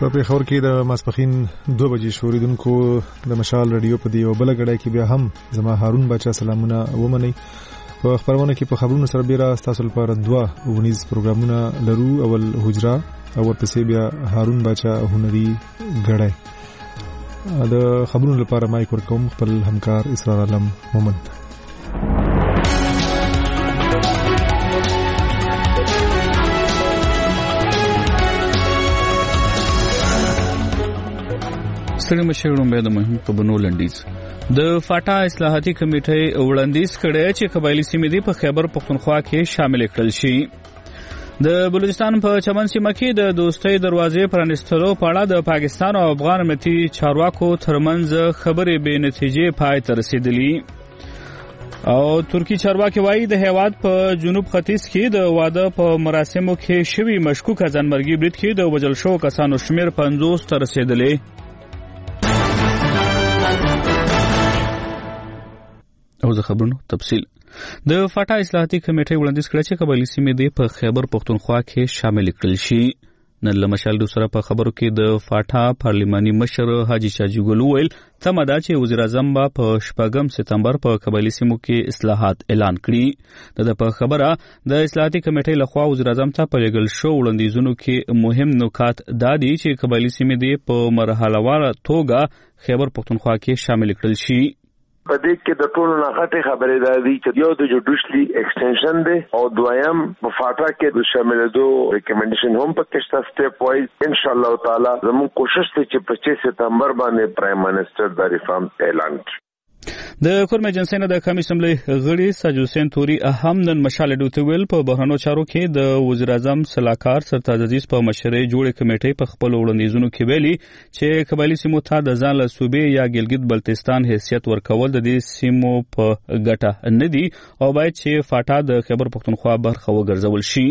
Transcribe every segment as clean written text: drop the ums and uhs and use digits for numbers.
پیښور کې د ماسپخین 2 بجې شوریدونکو د مشال رادیو په دی او بل غړای کې بیا هم زما هارون بچا سلامونه ومني. په خبرونه کې په خبرونو سره بیره تاسو لپاره 2 ونیز پروګرامونه لرو. اول حجرا او ورپسې بیا هارون بچا هنري غړای. د خبرونو لپاره مایک ورکوم خپل همکار اسرار عالم مومن. ستړي مشرون به د مهم خبرونو لنډیز. د فاټا اصلاحاتي کمیټې وړاندیز کړی چې قبایلی سیمې دی په خیبر پختونخوا کې شامل کړل شي. د بلوچستان په چمن سیمه کې د دوستۍ دروازې پرانستلو په اړه د پاکستان او افغان امنیتي چارواکو ترمنځ خبرې بې نتیجې پای ته رسیدلې. او ترکی چارواکي وایي د هیواد په جنوب ختیځ کې د واده په مراسمو کې شوي مشکوک ځانمرګي برید کې د وژل شوو کسانو شمیر 50 ته رسیدلی. او زه خبرونو تفصیل. د فاټا اصلاحاتي کمیټې وړاندیز کړی چې قبایلی سیمې دی په خیبر پختونخوا کې شامل کړل شي. نن له مشال سره په خبرو کې د فاټا پارلماني مشر حاجی شاجي ګل ویل تمه ده چې وزیر اعظم په 8 سپتمبر په قبایلی سیمو کې اصلاحات اعلان کړي. د په خبره د اصلاحاتي کمیټې لخوا وزیر اعظم ته په لګل شو وړاندیزونو کې مهم نکات دادي چې قبایلی سیمې دی په مرحلهوار توګه خیبر پختونخوا کې شامل کړل شي. په دې کې د ټولو نه غټه خبره ده چې یو د جوډیشلی ایکسټنشن دی او دویم په فاټا کې د شاملېدو ریکمنډیشن هم په کې شته سټیپ وایز. ان شاء الله تعالی زموږ کوشش دی چې 25 سپتمبر باندې پرایم منسٹر د ریفارم اعلان کړي. د کورم ایجنسی نه د کمی اسمبلی غړي ساج حسین توري اهم نن مشال ډوته ویل په بهرنو چارو کې د وزیر اعظم صلاحکار سرتاج عزیز په مشرۍ جوړې کمیټې په خپل وړاندیزونو کې ویلي چې قبایلی سیمو ته د ځان له صوبې یا ګلګت بلتستان حیثیت ورکول د دې سیمو په ګټه نه دي او باید چې فاټا د خیبر پختونخوا برخه وګرځول شي.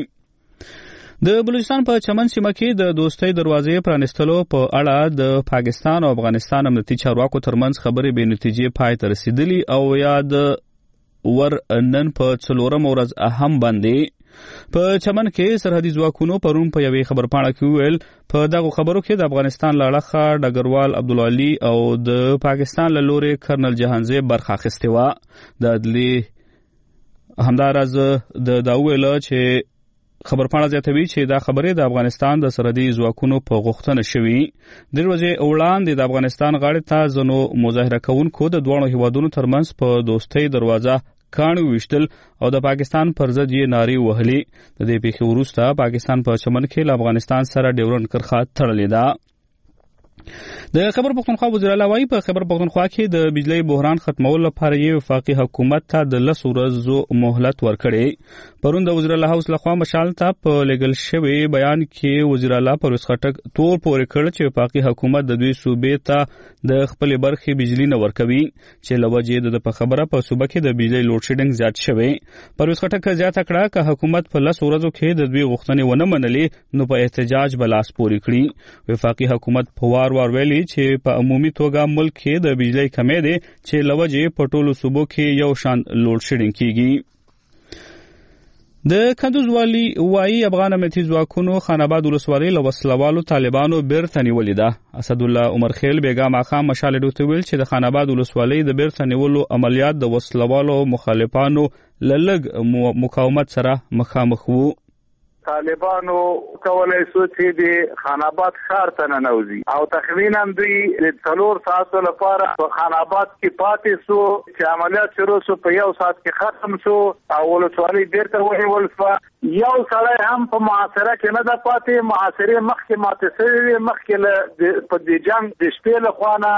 د بلوچستان په چمن سیمه کې د دوستۍ دروازې پرانستلو په اړه د پاکستان او افغانستان امنیتي چارواکو ترمنځ خبرې بې نتیجې پای ته رسیدلي او یاد ور نن په 4 ورځ اهم باندې په چمن کې سرحدي ځواکونو پرون په یوې خبرپاڼه کې ویل په دغه خبرو کې د افغانستان لاړخه ډګروال عبدالعلی او د پاکستان له لوري کرنل جهانزیب برخه اخیستې وه. د عدلي همداراز د داویل چې خبرپاڼه زیاتوي چې دا خبرې د افغانستان د سرحدي ځواکونو په غوښتنه شوي. د ورځې وړاندې د افغانستان غاړې ته ځینو مظاهره کوونکو د دوه هیوادونو ترمنځ په دوستۍ دروازه کاڼي ویشتل او د پاکستان پر ضد یې نارې وهلې. د دې پیښې وروسته پاکستان په چمن کې له افغانستان سره ډیورنډ کرښه تړلې ده. د خیبر پختونخوا وزیر اعلی وایي په خیبر پختونخوا کې د بجلی بحران ختمولو لپاره یې وفاقي حکومت ته د 10 ورځو مهلت ورکړی. پرون د وزیر اعلی هاوس لخوا مشال ته په لګل شوی بیان کې وزیر اعلی پرویز خټک تور پورې کړ چې وفاقي حکومت د دوی صوبې ته د خپل برخې بجلی نه ورکوي چې لوجې د په خبره په صوبه کې د بجلی لوډ شیډینګ زیات شوی. پرویز خټک زیاته کړه چې حکومت په 10 ورځو کې د دوی غوښتنې ونه منلې نو په احتجاج بلاس پورې کړي. وفاقي حکومت په وار ویلي چې په عمومي توګه ملک کې د بجلی کمې دي چې لوجې په ټولو صوبو کې یو شان لوډ شیډینګ کیږي. د کندوز والی وایي افغان امنیتي ځواکونو خان آباد ولسوالۍ له وسلوالو طالبانو بیرته نیولې ده. اسد الله عمر خیل بیګا ماښام مشال ډوته ویل چې د خان آباد ولسوالۍ د بیرته نیولو عملیات د وسلوالو مخالفانو له لږ مقاومت سره مخامخ وو. طالبانو کولای شو چې د خان آباد ښار ته ننوځي او تقریبا دوی د 4 ساعتو لپاره په خان آباد کې پاتې شو چې عملیات شروع شو په 1 ساعت کې ختم شو او ولسوالۍ بیرته ونیول شوه. یو سړی هم په محاصره کې نه ده پاتې. محاصرې مخکې ماتې شوې مخکې په دې جنګ د شپې لخوا نه.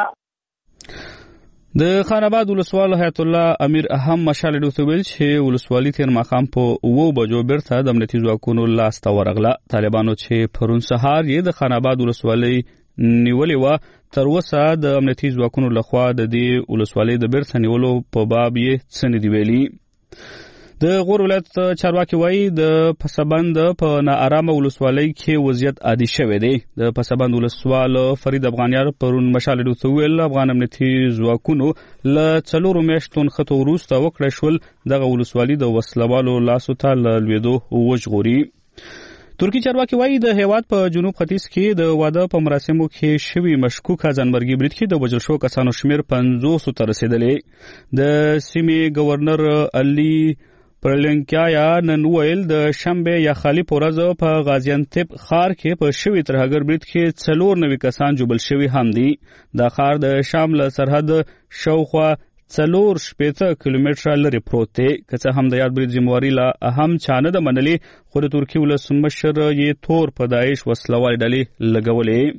د خان آباد ولسوال حیات الله امیر اهم مشال ډوته ویل چې ولسوالۍ تیر ماښام په 9 بجو بیرته د امنیتي ځواکونو لاس ته ورغله. طالبانو چې پرون سهار یې د خان آباد ولسوالۍ نیولې وه تر اوسه د امنیتي ځواکونو لخوا د دې ولسوالۍ د بیرته نیولو په باب یې څه نه دي ویلي. د غور ولایت چارواکي وایي د پسابند په ناارامه ولسوالۍ کې وضعیت عادي شوی دی. د پسابند ولسوال فرید افغانیار پرون مشال ډوته ویل افغان امنیتي ځواکونو له 4 میاشتو نښتو وروسته وکړی شول دغه ولسوالۍ د وسلوالو لاسو ته له لوېدو وژغوري. ترکی چارواکي وایي د هیواد په جنوب ختیځ کې د واده په مراسمو کې شوی مشکوکه ځانمرګي برید کې د وژل شو کسانو شمیر 500 ته رسیدلی. د سیمې گورنر علي پرلنکایا نن ویل د شنبه یا خالی پورز په غازیانتپ خار کې په شوی ترهګر برید کې 490 کسان جوبل شوی هم دي. دا خار د شام له سرحد شاوخوا 4 کیلومتره لري پروت دی. که څه هم د یاد برید ذمہواري لا اهم چانه د منلي خو د ترکی ولسمشر یې تور په داعش وسلوال ډلې لګولې.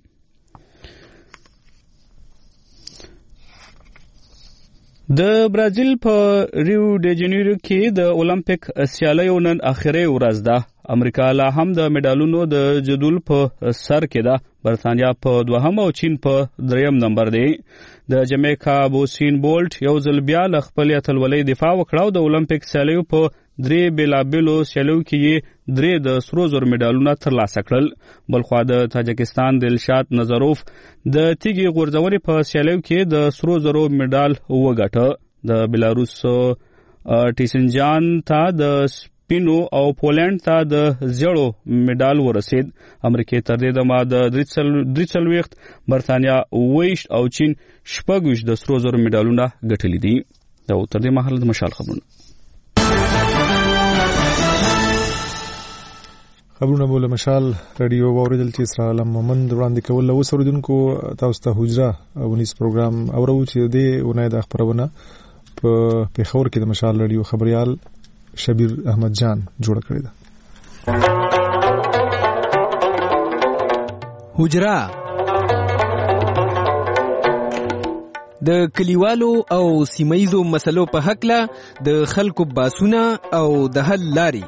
د برازیل په ریو ډی جنیرو کې د اولمپیک سیالیو نن اخري ورځ ده. امریکا لا هم د میډالونو د جدول په سر کې ده. برتانیا په دوهم او چین په دریم نمبر دی. د جمیکا بوسین بولټ یو ځل بیا له خپل اتلولۍ دفاع وکړه او د اولمپیک سیالیو په 3 بیلابیلو سیالیو کې 3 د سرو زر میډالونه ترلاسه کړل. بلخوا د تاجکستان دلشاد نظروف د تیږې غورځونې په سیالیو کې د سرو زرو میډال وګټه. د بلاروس ټیسنجان ته د سپینو او پولند ته د زیړو میډال ورسید. امریکا تر دې دمه د 43 برتانیا 20 او چین 26 د سرو زرو میډالونه ګټلي دي. دا تر دې مهال د مشال خبرونه بوله مشال رادیو واوریدل چې اسرائیل مومند وړاندې کول له وسوردونکو تاسو ته حجره ونیس پروګرام اورو چې د ونای د خبرونه په پیښور کې د مشال رادیو خبريال شبیر احمد جان جوړ کړی ده. حجره د کلیوالو او سیمایزو مسلو په حق له د خلکو باسونه او د حل لاري.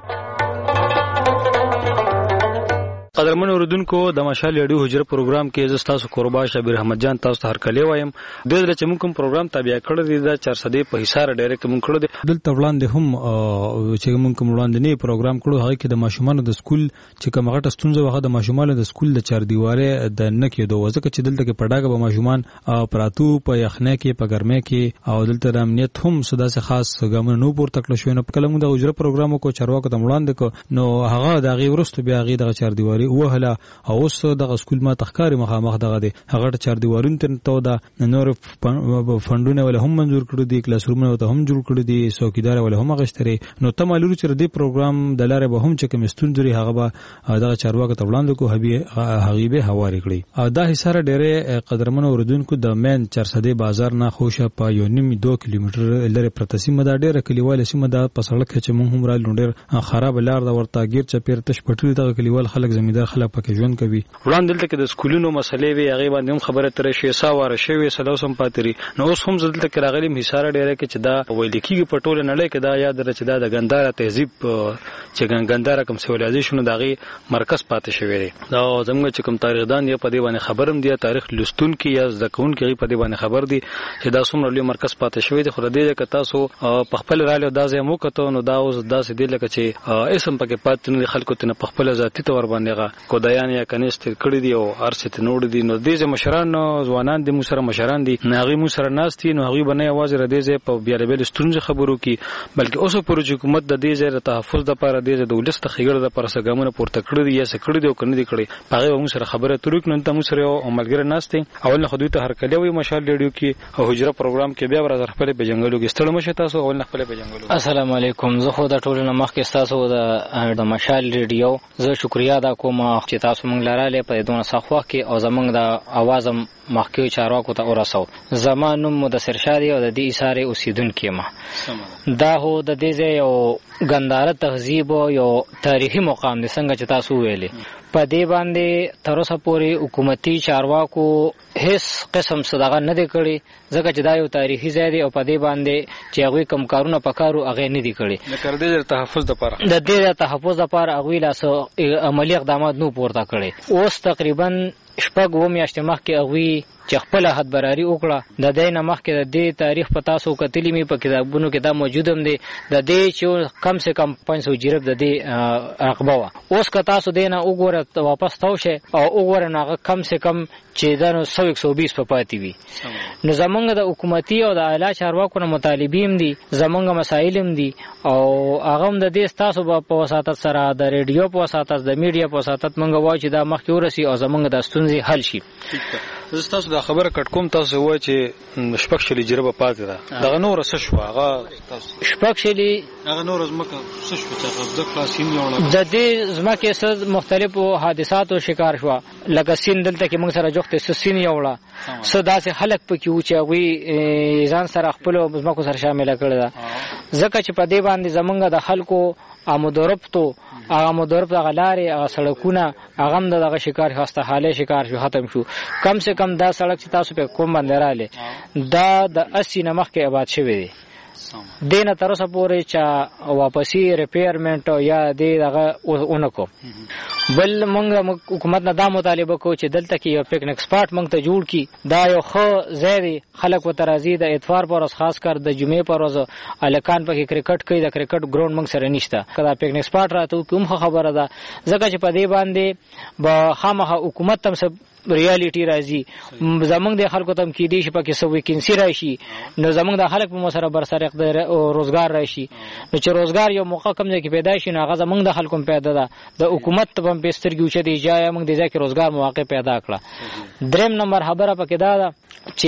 قدرمن اوردونکو د مشال رادیو حجره پروګرام کې ز تاسو قربا شبیر احمد جان تاسو ته هرکلی وایم. د دې چې موږ کوم پروګرام تابع کړی دی د 400 په حصار ډایرکټ موږ کړو دی. دلته وړاندې هم چې موږ کوم وړاندې نه پروګرام کړو هغه کې د ماشومان د سکول چې کوم غټه ستونزه وغه د ماشومان د سکول د چار دیواره د نکې دوه ځکه چې دلته کې پډاګه به ماشومان پراتو په یخنه کې په ګرمه کې او دلته د امنیت هم صدا سه خاص ګامونه نو پورته کړل شو. نو په کلمو د حجره پروګرام کو چارواکو ته وړاندې کو نو هغه د غي ورستو بیا غي د چار دیواره وهله او اوس د سکول ما تخکاری مخامخ دغه دی هغه چار دیوارون ته دا نور فندونه ول هم منزور کړو دي کلاس رومونه ته هم جوړ کړو دي څوکیدار ول هم غشتري. نو ته معلومه چې د پروګرام د لارې به هم چې کوم ستوندري هغه به دغه چارواکو ته وړاندې کو هغه حوالې کړی. دا حصار ډېره قدرمن اوردونکو د مین 400 بازار نه خوشه په یو نیم 2 کیلومتر لري پرتسیمه دا ډېره کلیوال سیمه دا په سړک چې مونږ هم را لونډر خراب لار دا ورته غیر چپیر تش پټری دغه کلیوال خلک زمیندار خلک پکې ژوند کوي. وړاندې دلته کې د سکولونو مسلې وی هغه باندې هم خبره تر شي ساواره شوی سلوسم پاتري. نو اوس هم دلته کې راغلي حصار ډېره کې چې دا ویل کېږي په ټوله نړۍ کې دا یاد لري چې دا د ګنداره تهذیب چې ګنداره کوم سیویلایزیشن دغه مرکز پاتې شوی دی. دا زموږ چې کوم تاریخدان یې په دې باندې خبرم دی تاریخ لستون کې یا ځکون کې په دې باندې خبر دی چې دا څومره لوی مرکز پاتې شوی دی. خو دې کې تاسو په خپل رالو دا ځای مو کته نو دا اوس داسې دی لکه چې اسم پکې پاتې نه خلکو ته په خپل ذاتی تور باندې کو دایان یا کنيست کړی دی او ارسته نوړ دی. نو دې مشران ځوانان د موسره مشران دي ناغي موسره ناستي نو هغه باندې आवाज را دیځه په بیاربل ستونزه خبرو کی بلکې اوسه پروژه حکومت د دې ځای تحفظ د لپاره د دولت تخیګر د لپاره سګامونه پورته کړی دی یا سکړی دی او کنه دی کړی هغه موږ سره خبره تروک نن ته موږ سره عملګر ناشته اول نه خدوی ته هر کله وي مشال ریډیو کې او حجره پروګرام کې بیا ورځ خپل په جنگلو کې ستړي مشه تاسو اول نه خپل په جنگلو. السلام علیکم زه خو د ټولو مخ کې تاسو د مشال ریډیو زه شکریا ادا کوم چې تاسو موږ لراله په دونه صحوه کې او زمونږ د اوازم مخکې چارواکو ته ورسو. زمانوم مدثر شادي او د دې اشاره اوسیدونکو ما دا هو د دې یو ګنداره تهذیب او یو تاریخي مقام د څنګه چې تاسو ویلي په دې باندې تر اوسه پورې حکومتي چارواکو هیڅ قسم صدقه نه دی کړی ځکه چې دا یو تاریخي ځای دی او په دې باندې چې هغه کوم کارونه پکارو هغه نه دی کړی. د کړدې تحفظ لپاره د دې تحفظ لپاره هغه لاس عملی اقدامات نو پورته کړی. اوس تقریبا شپږ و میاشتې مخکې هغه چې خپل حدبراري وکړه د دې نه مخکې د دې تاریخ په تاسو کتلی می په کتابونو کې دا موجود هم دی د دې چې کم سے کم 500 جریب د دې رقبه وا اوس که تاسو دینه وګوره واپس تاوشه او وګوره ناغه کم سے کم چې دا 120 په پاتې وي نو زمونږ د حکومتي او د اعلی چارواکو نه مطالبیم دي زمونږ مسایل هم دي او هغه هم د دې تاسو په وساتت سره د ریډیو په وساتت د میډیا په وساتت مونږ وایو چې دا مخکې ورسي او زمونږ د ستونزې حل شي. زه تاسو دا خبره کټ کوم تاسو وایي چې شپږ شلي جریبه پاتې ده دغه نور څه شو هغه شپږ شلي هغه نور زمکه څه شو چې هغه د خلاصین یوړه د دې زمکه سره مختلفو حادثاتو شکار شو لکه سین دلته کې موږ سره جوخته سین یوړه صدا سه خلک پکې و چې وی ځان سره خپل زمکو سره شامل کړل ځکه چې په دې باندې زمونږ د خلکو امودرپتو هغه مدرب د غلارې هغه سړکونه هغه هم دغه شکار هسته حاله شکار شو ختم شو کم سے کم دا سړک چې تاسو په کوم باندې رااله دا د 80 نمخ کې آباد شوی دی دینه تر اوسه پورې چې واپسی ریپیرمنت یا دغه اونکو بل مونږ حکومت نه دا مطالبه کو چې دلته کې یو پکنیک سپاټ مونږ ته جوړ کی دا یو خو زیری خلک وترازی د اتوار پر خاص کر د جمعې پر ورځ الکان په کرکټ کوي د کرکټ ګراوند مونږ سره نشته کله پکنیک سپاټ راته کوم خبره ده ځکه چې په دې باندې به خامخه حکومت تم سب ریالټي راځي زمونږ د خلکو تم کې دي چې پکې سو ویکنسی راشي نو زمونږ د خلک په مسره بر سره روزګار راشي نو چې روزګار یو موقع کم ځای کې پیدا شي نو هغه زمونږ د خلکو پیدا ده د حکومت په بسترګو چې دی ځای موږ د ځکه روزګار مواقع پیدا کړه دریم نمبر خبره پکې ده چې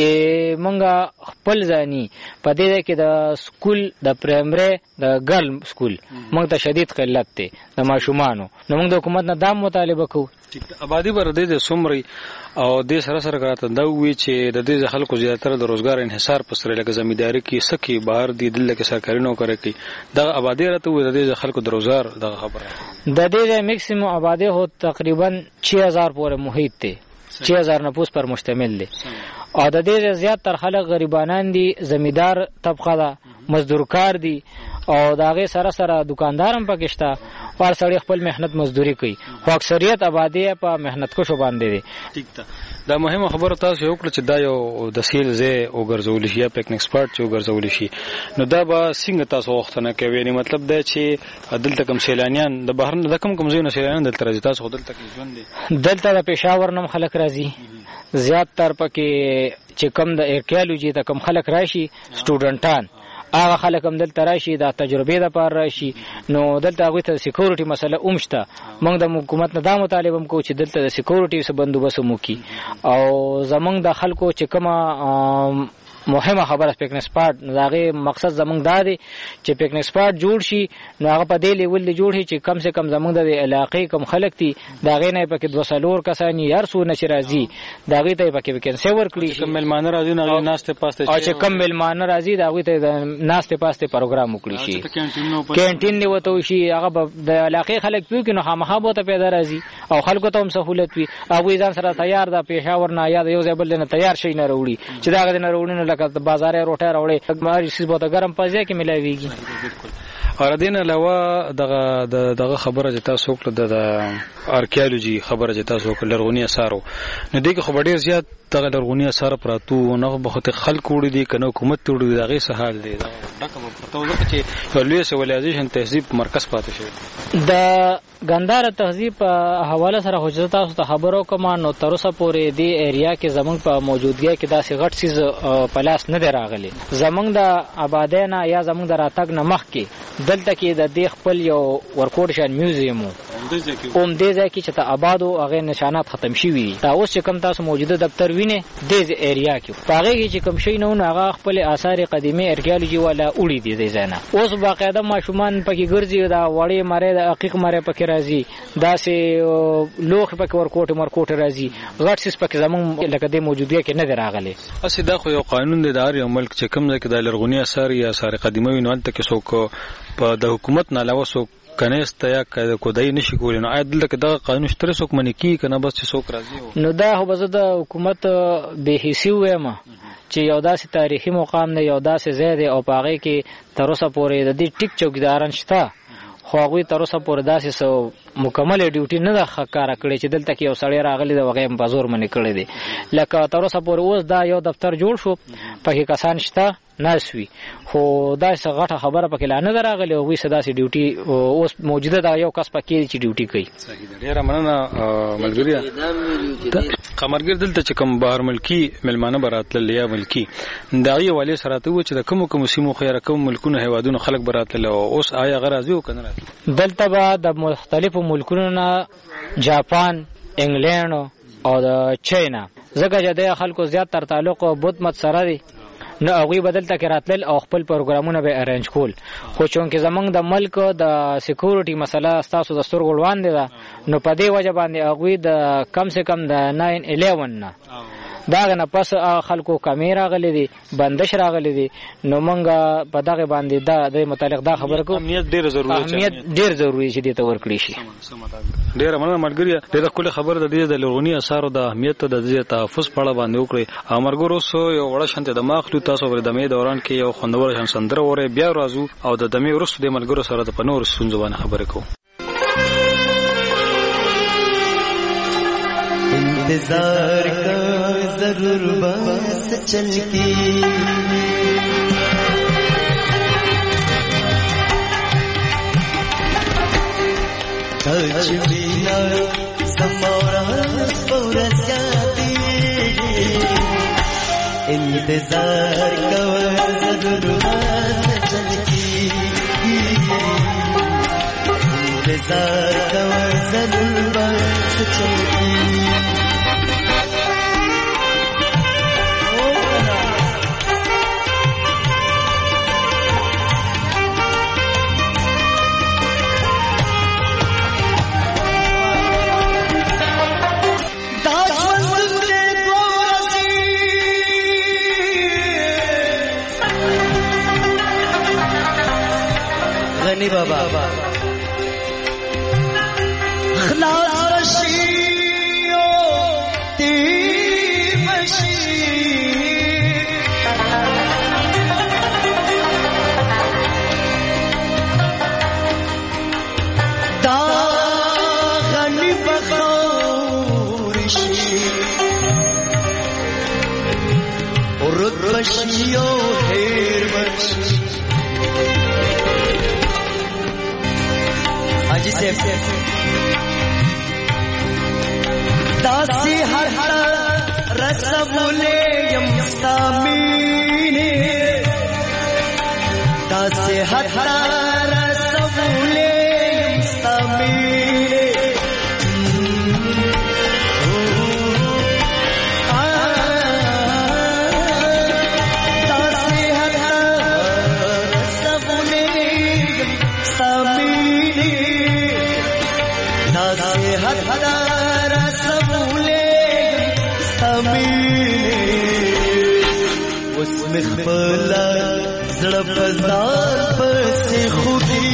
موږ خپل ځاني په دې کې د سکول د پرایمري د ګرل سکول موږ ته شدید قلت دی د ماشومانو نو موږ د حکومت نه دا مطالبه کوو آبادی بر دې سمري او د سره سره کراته دا وی چې د دې خلکو زیاتره د روزګار انحصار پر سره لکه زمینداری کې سکی بهر دي دله کې سرکاري نوکری کوي د آبادی راته وي د دې خلکو د روزګار د خبره د دې میکسیمم آبادی هو تقریبا 6000 پورې محیط دی 6000 نفوس پر مشتمل دی او د دې زیات تر خلک غریبانان دي زمیندار طبقه ده مزدورکار دي او داغه سره سره دکاندارم پکشتا پر سړی خپل مهنت مزدوري کوي خو اکثریت آبادی په مهنت کو شو باندې دي ټیک ده دا مهمه خبره تاسو وکړه چې دا یو د سیل زه او ګرځول شي یا پکنیک سپاټ چې ګرځول شي نو دا به څنګه تاسو وخت نه کوي یعنی مطلب دا چې دلته کوم سیلانیان د بهر نه کوم ځای نه سیلانیان دلته راځي تاسو دلته کې ژوند دي دلته د پېښور نم خلک راځي زیات تر پکې چې کم د ارکیالوجي ته کم خلک راشي سټوډنټان هغه خلک هم دلته راشي د تجربې لپاره راشي نو دلته هغه ته سکیورټي مسله اومشته موږ د حکومت نه دا مطالبه کوو چې دلته د سکیورټي څخه بندوبست وکړي او زمونږ د خلکو چې کومه مهمه خبره پکنیک سپاټ داغه مقصد زمونږ دا دی چې پکنیک سپاټ جوړ شي نو هغه په دې لیول دی جوړ شي چې کم سے کم زمونږ د علاقې کم خلک دي داغه نه پکې 200 کسان یار سو نشي راځي داغه ته پکې وکینسي ورکړي چې ملمانه راځي نه ناشته پاسته او چې کم ملمانه راځي داغه ته ناشته پاسته پروګرام وکړي شي کینټین دی وته شي هغه د علاقې خلک پیو کې نو خامخا به ته پیدا راځي او خلکو ته هم سہولت وي او ځان سره تیار ده پېښور نه یا یو ځای بل نه تیار شي نه وروړي چې داغه نه وروړي که بازار روټه راوړي ماري سیس بوته ګرم پځه کې ملاويږي اور دین علاوه دغه خبره چې تاسو وکړه د ارکیالوجي خبره چې تاسو وکړه لرغونی اثارو نو دغه خبر ډیر زیات دغه لرغونی اثار پراتو نه به خلک وړي دي کنه حکومت وړي دي دغه سهال دي دغه پرتو ځکه چې لوی سیویلایزیشن تهذیب مرکز پاتې شوی د ګندار تهذیب په حواله سره حجت تاسو ته خبرو کوم نو تر اوسه پورې دی ایریا کې زمونږ په موجودګۍ کې داسې غټ سیز پلاس نه دی راغلی زمونږ د آبادینا یا زمونږ د راتګ نه مخکې دلته کې د دې خپل یو ورکوډشن میوزیم دې ځای کې چې ته آبادو هغه نشانات ختم شوي دا اوس چې کوم تاسو موجوده دفتر وینئ دې ایریا کې په هغه کې چې کوم شی نه هغه خپل آثار قدیمه ارکیالوجي ولا وړي دي ځای نه اوس باقاعده ماشومان پکې ګرځي دا وړي ماره د حقیق ماره پکې راځي داسې لوخ پکې ورکوټ راځي غټ سیس پکې زمون لکه د موجودیه کې نه دی راغلی اسی دا خو یو قانون دی د یو ملک چې کوم ځای کې د لرغونی اثار یا آثار قدیمه وي نو هلته کې څوک په د حکومت نه علاوه څوک کنيست یا کودای نشي کولای نو آید دلته دا قانون شتره څوک منی کی کنه بس چې څوک راځي نو دا هو بزه د حکومت به حیثی وېما چې یو داسې تاریخي مقام نه یو داسې ځای دی او پاغه کې تر اوسه پورې د دې ټیک چوکیداران شته خو هغه تر اوسه پورې داسې سو مکمل ډیوټي نه د ښکارا کړی چې دلته کې یو سړی راغلی د وغه په زور باندې کړی دی. لکه تر اوسه پورې اوس دا یو دفتر جوړ شو پکې کسان شته ناسوي، خو دا څه غټه خبره پکې لا نه راغلی او وې سداسي ډیوټي اوس موجوده دا یو کس پکې چې ډیوټي کوي. ډیره مننه ملګری قمرګر. دلته چې کوم بهر ملکی ملمانه براتل یا ملکی دا یو والي سره ته و چې د کوم سیمو خیره کوم ملکونو هیوادونو خلک براتل او اوس آیا غرازي وکنه دلته به د مختلفو ملکونو نه جاپان، انګلند او د چاینا زګه جده خلکو زیات تر تعلق بوت مت سره دي نو هغه بدلته کې راتل او خپل پروګرامونه به ارینج کول. خو چونکه زمنګ د ملک د سکیورټي مسله تاسو د سترګو وړاندې ده نو په دې وجه باندې هغه د کم سے کم د 9/11 نه دا نه پس خلکو کیمرا غلې دي بندش راغلي دي نو مونږه په دغه باندې د متعلق دا خبره کوم. امنیت ډیر ضروری چې دې ته ورکړي شي. ډیر مننه ملګری. ډیر کله خبر د دې د لرغونی اثارو د اهمیت د دې تحفظ په اړه باندې وکړي. امرګورو سو یو وړه شانته د ماخلو تاسو ور د مې دوران کې یو خوندور شان سندره وره بیا راځو او د دمه ورسره د ملګرو سره د پنور سونځو باندې خبرې کوو. इंतजार का जरूर बस चल के आज बिना समारा पूरा जाती इंतजार का जरूर बस चल के इंतजार का जरूर बस चल के बाबा खलास रशियो ती मशी दा गनी बखौरिशी और रशियो ढेर बशी से दासी हर हर रसमुले यमस्तामीने दासी हर हर रसमुले यमस्तामीने दासी हर हर रसमुले यमस्तामीने हर हर रसमुले समीने उसमें खबला ज़ड़प ज़ार से खुदी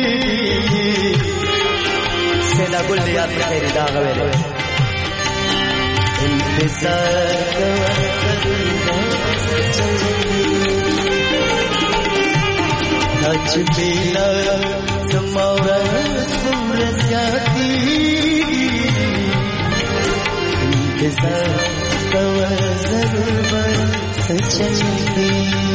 से ना गुल याद तेरी दागवे इंतज़ार आज बिना समारा सूरज जाती इंतज़ार कवा ज़रूर सचती.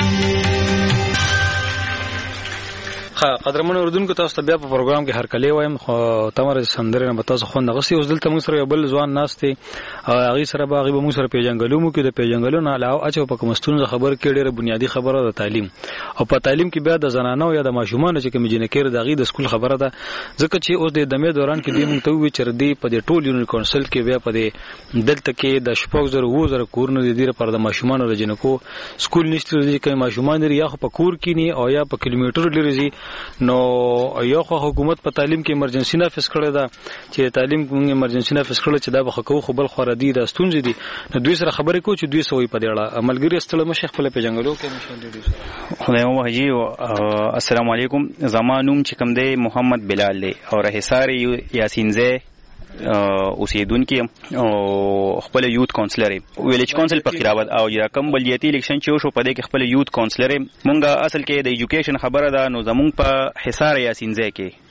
قدرمن اوردونکو تاسو ته بیا په پروګرام کې هر کله وایم خو تمره سندره نه تاسو خو نه غسي اوس دلته موږ سره یو بل ځوان ناشته هغه سره باغي به موږ سره پیژنګلو مو کې د پیژنګلو نه علاوه اچو په کومستون خبر کې ډېر بنیادی خبره ده تعلیم او په تعلیم کې بیا د زنانو یا د ماشومان چې کوم جنکیر دغه د سکول خبره ده ځکه چې اوس د دمه دوران کې د موږ ته وی چر دی په د ټول یونین کونسل کې بیا په د دلته کې د شپږ زره وزره کورونه د دې پر د ماشومان او جنکو سکول نشته دي چې ماشومان لري یا په کور کې نه او یا په کیلومتر لري نو یو خو حکومت په تعلیم کې ایمرجنسي نافذ کړی دا چې تعلیم کې ایمرجنسي نافذ کړل چې دا به خو خو بل خوردي د ستونزې دي نو دوی سره خبرې کو چې دوی سوې په دې اړه عملګری استل مشیخ په پیژنګلو کې مشال خدای مو حجي السلام علیکم زمانوم چې کوم دی محمد بلال دی او رهسار یاسین زه اوسیدونکو او خپل یوت کونسلر ویلیج کونسل په خیراباد او یا کوم بلدیاتي الیکشن چې شو په دې کې خپل یوت کونسلر مونږه اصل کې د ایجوکیشن خبره ده نو زمونږ په حصار یاسین زه کې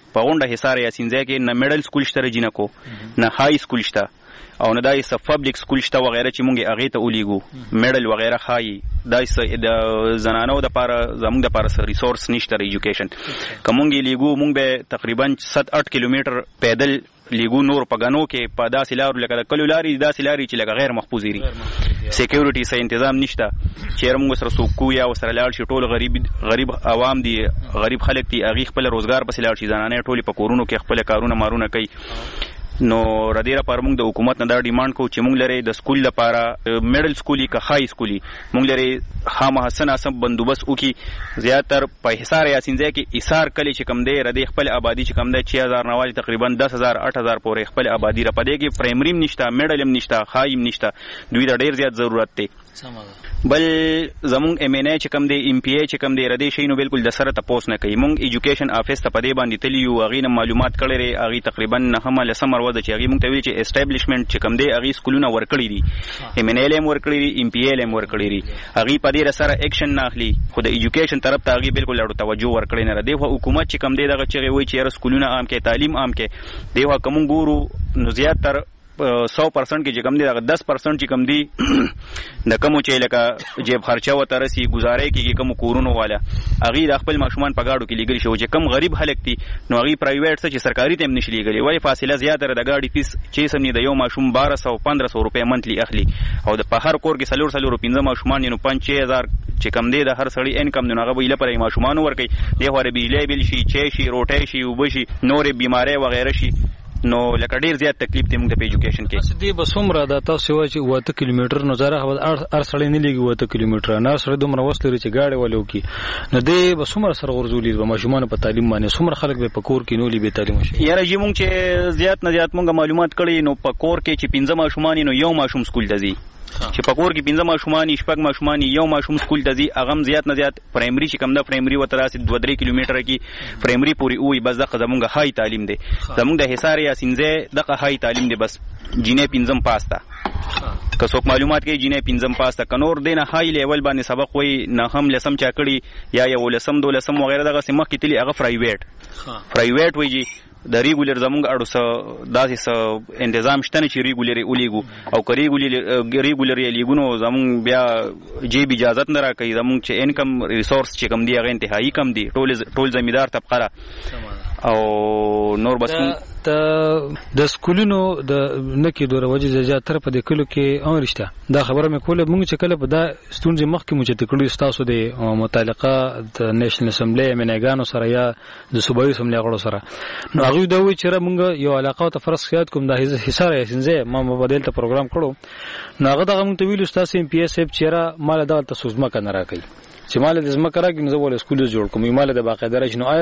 په غونډه حصار یا سینځه کې نه میډل سکول شته جنکو نه های سکول شته او نه دای س پبلک سکول شته وغیرہ چې مونږه اغه ته ولیګو میډل وغیرہ خای دای س د زنانو د پاره زموږ د پاره ریسورس نشته ایجوکیشن کومږي لیګو مونږ به تقریبا 7-8 کیلومتر پیدل لیګو نور پګانو کې په داسې لارو لکه کلو لاري داسې لاري چې لکه غیر محفوظ دي سکیورټي سه تنظیم نشته چې موږ سره سوکو یا سره لاړ شي ټول غریب عوام دي غریب خلک دي اغه خپل روزګار پسې لاړ شي زنانه ټول په کورونو کې خپل کارونه مارونه کوي نو ردیره پر موږ د حکومت نه دا ډیماند کو چې موږ لري د سکول لپاره میډل سکولي که های سکولي موږ لري خامہ حسن اسم بندوبست وکي زیاتر په حصار یا سینځه کې ایثار کلی چې کم دی ردی خپل آبادی چې کم دی 6000 نواج تقریبا 10000 8000 پورې خپل آبادی را پدې کې پرایمریم نشته میډلم نشته خایم نشته دوی د ډیر زیات ضرورت دی بل زمون ام ان ای چې کم دی ام پی ای چې کم دی ردی شي نو بالکل د سره تاسو نه کوي مونږ ایجوکیشن افیس ته پدې باندې تلی یو اغه معلومات کړي لري اغه تقریبا نه هم لسمر وځي چې اغه مونږ ته ویل چې اسټابلیشمنت چې کم دی اغه سکولونه ورکړي دي ام ان ای لم ورکړي دي ام پی ای لم ورکړي دي اغه پدې سره اکشن نه اخلي خو د ایجوکیشن طرف ته اغه بالکل اړو توجه ورکړي نه دی خو حکومت چې کم دی دغه چې وایي چې سکولونه عام کې تعلیم عام کې دی وا کوم ګورو نو زیات تر 100% کې چې کم دی 10% چې کم دی د کوم چې لکه جیب خرچه و ترسي گزارې کې کوم کورونو والا اغي د خپل ماشومان په گاډو کې لګري شو چې کم غریب خلک دي نو اغي پرایویټ څه چې سرکاري تم نشي لګري وای فاصله زیاته د گاډي فیس چې سم نه د یو ماشوم 1200-1500 روپے منتلی اخلي او د په هر کور کې سلور 15 ماشومان نو 5000 چې کم دی د هر سړی انکم نه غوي لپاره ماشومان ورکي دی هره بجلی بل شي چې شي روټي شي وبشي نورې بیماری وغیرہ شي نو لکه ډیر زیات تکلیف دی موږ ته په ایجوکیشن کې دې بسومره د تاسو وای چې 8 کیلومتر نو زره هر سړی نه لګي 8 کیلومتر نه سړی دومره وسلري چې گاډي ولو کی نو دې بسومره سره ورزولې به ماشومان په تعلیم باندې سومره خلک به په کور کې نو لې به تعلیم شي یاره چې موږ چې زیات نه زیات موږ معلومات کړي نو په کور کې چې 15 ماشومان نو یو ماشوم سکول ته ځي چې په کور کې 15 ماشومان شپږ ماشومان یو ماشوم سکول ته ځي اغم زیات نه زیات پرایمري چې کم ده پرایمري وته راسي 2-3 کیلومتر کې پرایمري پوری وي بس دغه زمونږ های تعلیم دی زمونږ د حصار یا سینځه دغه های تعلیم دی بس جینې 15 پاستا که څوک معلومات کوي جینې 15 پاستا کنور دینه های لیول باندې سبق وای نه هم لسم چا کړي یا یو لسم دولسم وغیرہ دغه سمخ کې تلی هغه پرایویټ وایي د ریګولر زمونږ اړو سره داسې تنظیم شته چې ریګولر اولیګو او کری ریګولر لیګونو زمونږ بیا جیب اجازه نه راکړي زمونږ چې انکم ریسورس چې کم دی هغه انتهایی کم دی ټول زمیدار طبقه او نور بس ته د سکولونو د نکي دوره وجه زیاتره په د کلو کې اورشته دا خبره مې کوله مونږ چې کله په دا ستونزې مخ کې مو چې کړو تاسو د متعلقه د نېشنل اسمبلی منګانو سره یا د صوبایي اسمبلی غړو سره نو هغه دا وی چې مونږ یو علاقه ته فرض خیات کوم د حصار یا سنځه ما بدل ته پروګرام کړو نو هغه دغه مونږ ته ویل تاسو ام پی ایس اف چیرې مال دغه تاسو ځما کنه راکې چې مال د ځما کرا کې نو ول سکول جوړ کوم مال د باقاعده راشنو آیا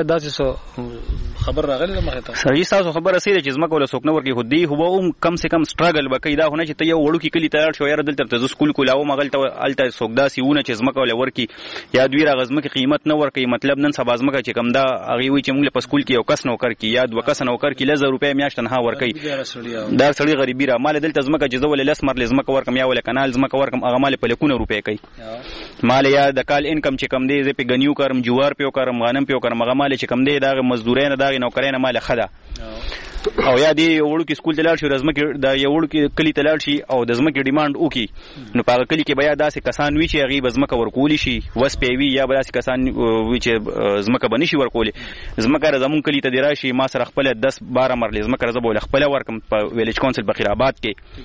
داسې خبر راغلی مخه ته صحیح تاسو خبره سي چې ځما کول سوک نو ورکی هدي هو کم سے کم سټرګل وکي دا هونه چې ته یو وړو کې کلی تیار شو یاره دلته ته سکول کولاو مغل ته الته سوک دا سیونه چې ځما کول ورکی یا دوی راغزمه کې قیمت نه ورکی مطلب نن سبا ځما چې کم دا اغي وي چې موږ په سکول کې یو کس نو کر کی یا دو کس نو کر کی 1000 روپے میاشت نه ورکی دا سړی غریبی را مال دلته ځما چې زول لس مر لزما ورکم یا ول کنال ځما ورکم هغه مال په لکونه روپے کوي مال یا د کال انکم چې کم دی په غنیو کارم جوار پیو کارم غنم پیو کارم هغه مال چې کم دی دا مزدورین دا نوکرین مال خدا او یا دی وړو کې سکول تلل شي رزمه کې دا یو وړو کې کلی تلل شي او د زمکه ډیماند وکي نو په کلی کې بیا داسې کسان وی چې غي بزمکه ورکول شي وس پیوي یا داسې کسان وی چې زمکه بنشي ورکول زمکه زمون کلی ته دی راشي ما سره خپل 10-12 مرلې زمکه زبول خپل ورکم په ویلیج کونسل بخیر آباد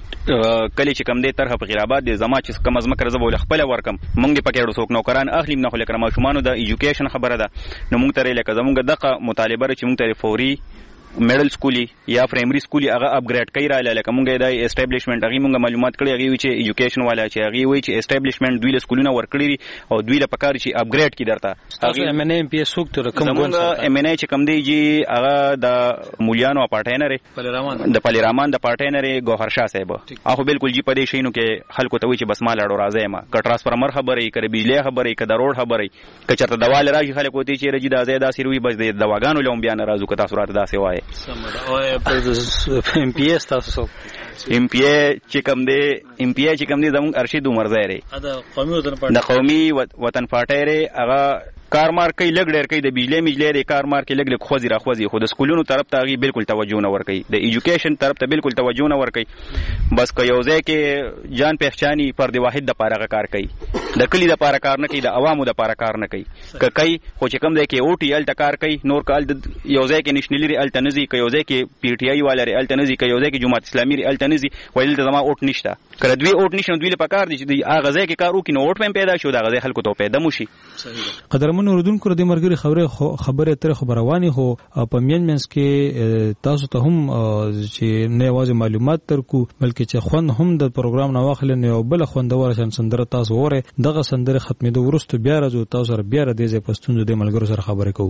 کې کلی چې کم دی طرح بخیر آباد دی زما چې کم زمکه زبول خپل ورکم مونږ پکې ورو څوک نوکران اخلي نه خو لکه ماشومان د ایجوکیشن خبره ده نو مونږ ته لکه زمونږ دغه مطالبه چې مونږ ته فوري میډل سکولي یا پرایمري سکولي هغه اپګریډ کوي را لکه مونږه د اسټابلیشمنت هغه مونږه معلومات کړی هغه وی چې ایجوکیشن والا چې هغه وی چې اسټابلیشمنت دوی له سکولونو ورکړي او دوی له پکار چې اپګریډ کی درته تاسو ام ان ای پی اس وکټ رقم ګون ام ان ای چې کم دی جی هغه د مولیانو اپارټاینر د پلیرامان د پارټاینر ګوهر شاه صاحب هغه بالکل جی پدې شینو کې خلکو ته وی چې بس مال اړو راځي ما ک ټرانسفارمر خبرې کړي بجلی خبرې کړي د روډ خبرې ک چرته دواله راشي خلکو ته چې رجی د ازاده سیروي بس د دواګانو لوم بیان راځو ک تاسو راته داسې وایي ام پی ایس تاسو ام پی ای چې کوم دی زموږ ارشد عمر زهري د قومي وطن پارټي هغه کارمار کوي لګ ډېر کوي د بجلی مجلی د کارمار کې لګ لګ خوځي را خوځي خو د سکولونو طرف ته هغه بالکل توجه نه ور کوي د ایجوکیشن طرف ته بالکل توجه نه ور کوي بس که یو ځای کې جان پہچانی پر دی واحد د پاره کار کوي د کلی د پاره کار نه کوي د عوامو د پاره کار نه کوي کوي خو چې کوم ځای کې او ټی ال کار کوي نور کال یو ځای کې نشنلی ری التنزي کوي یو ځای کې پی ټی آی والا ری التنزي کوي یو ځای کې جماعت اسلامي ری التنزي ویل ته زما اوټ نشته کله دوی اوټ نشو دوی په کار دي چې هغه ځای کې کار وکړي نو اوټ هم پیدا شو دا غځي خلکو ته پیدا موشي قدرمن اوردونکو د مرګري خبره تر خبروانی هو په مینس کې تاسو ته هم چې نه واځي معلومات ترکو بلکې چې خوند هم د پروګرام نه واخلې نه بل خوندور شان سندره تاسو وره دغه سندره ختمېدو ورسته بیا راځو تاسو سره بیا د دې پښتون د ملګرو سره خبرې کوو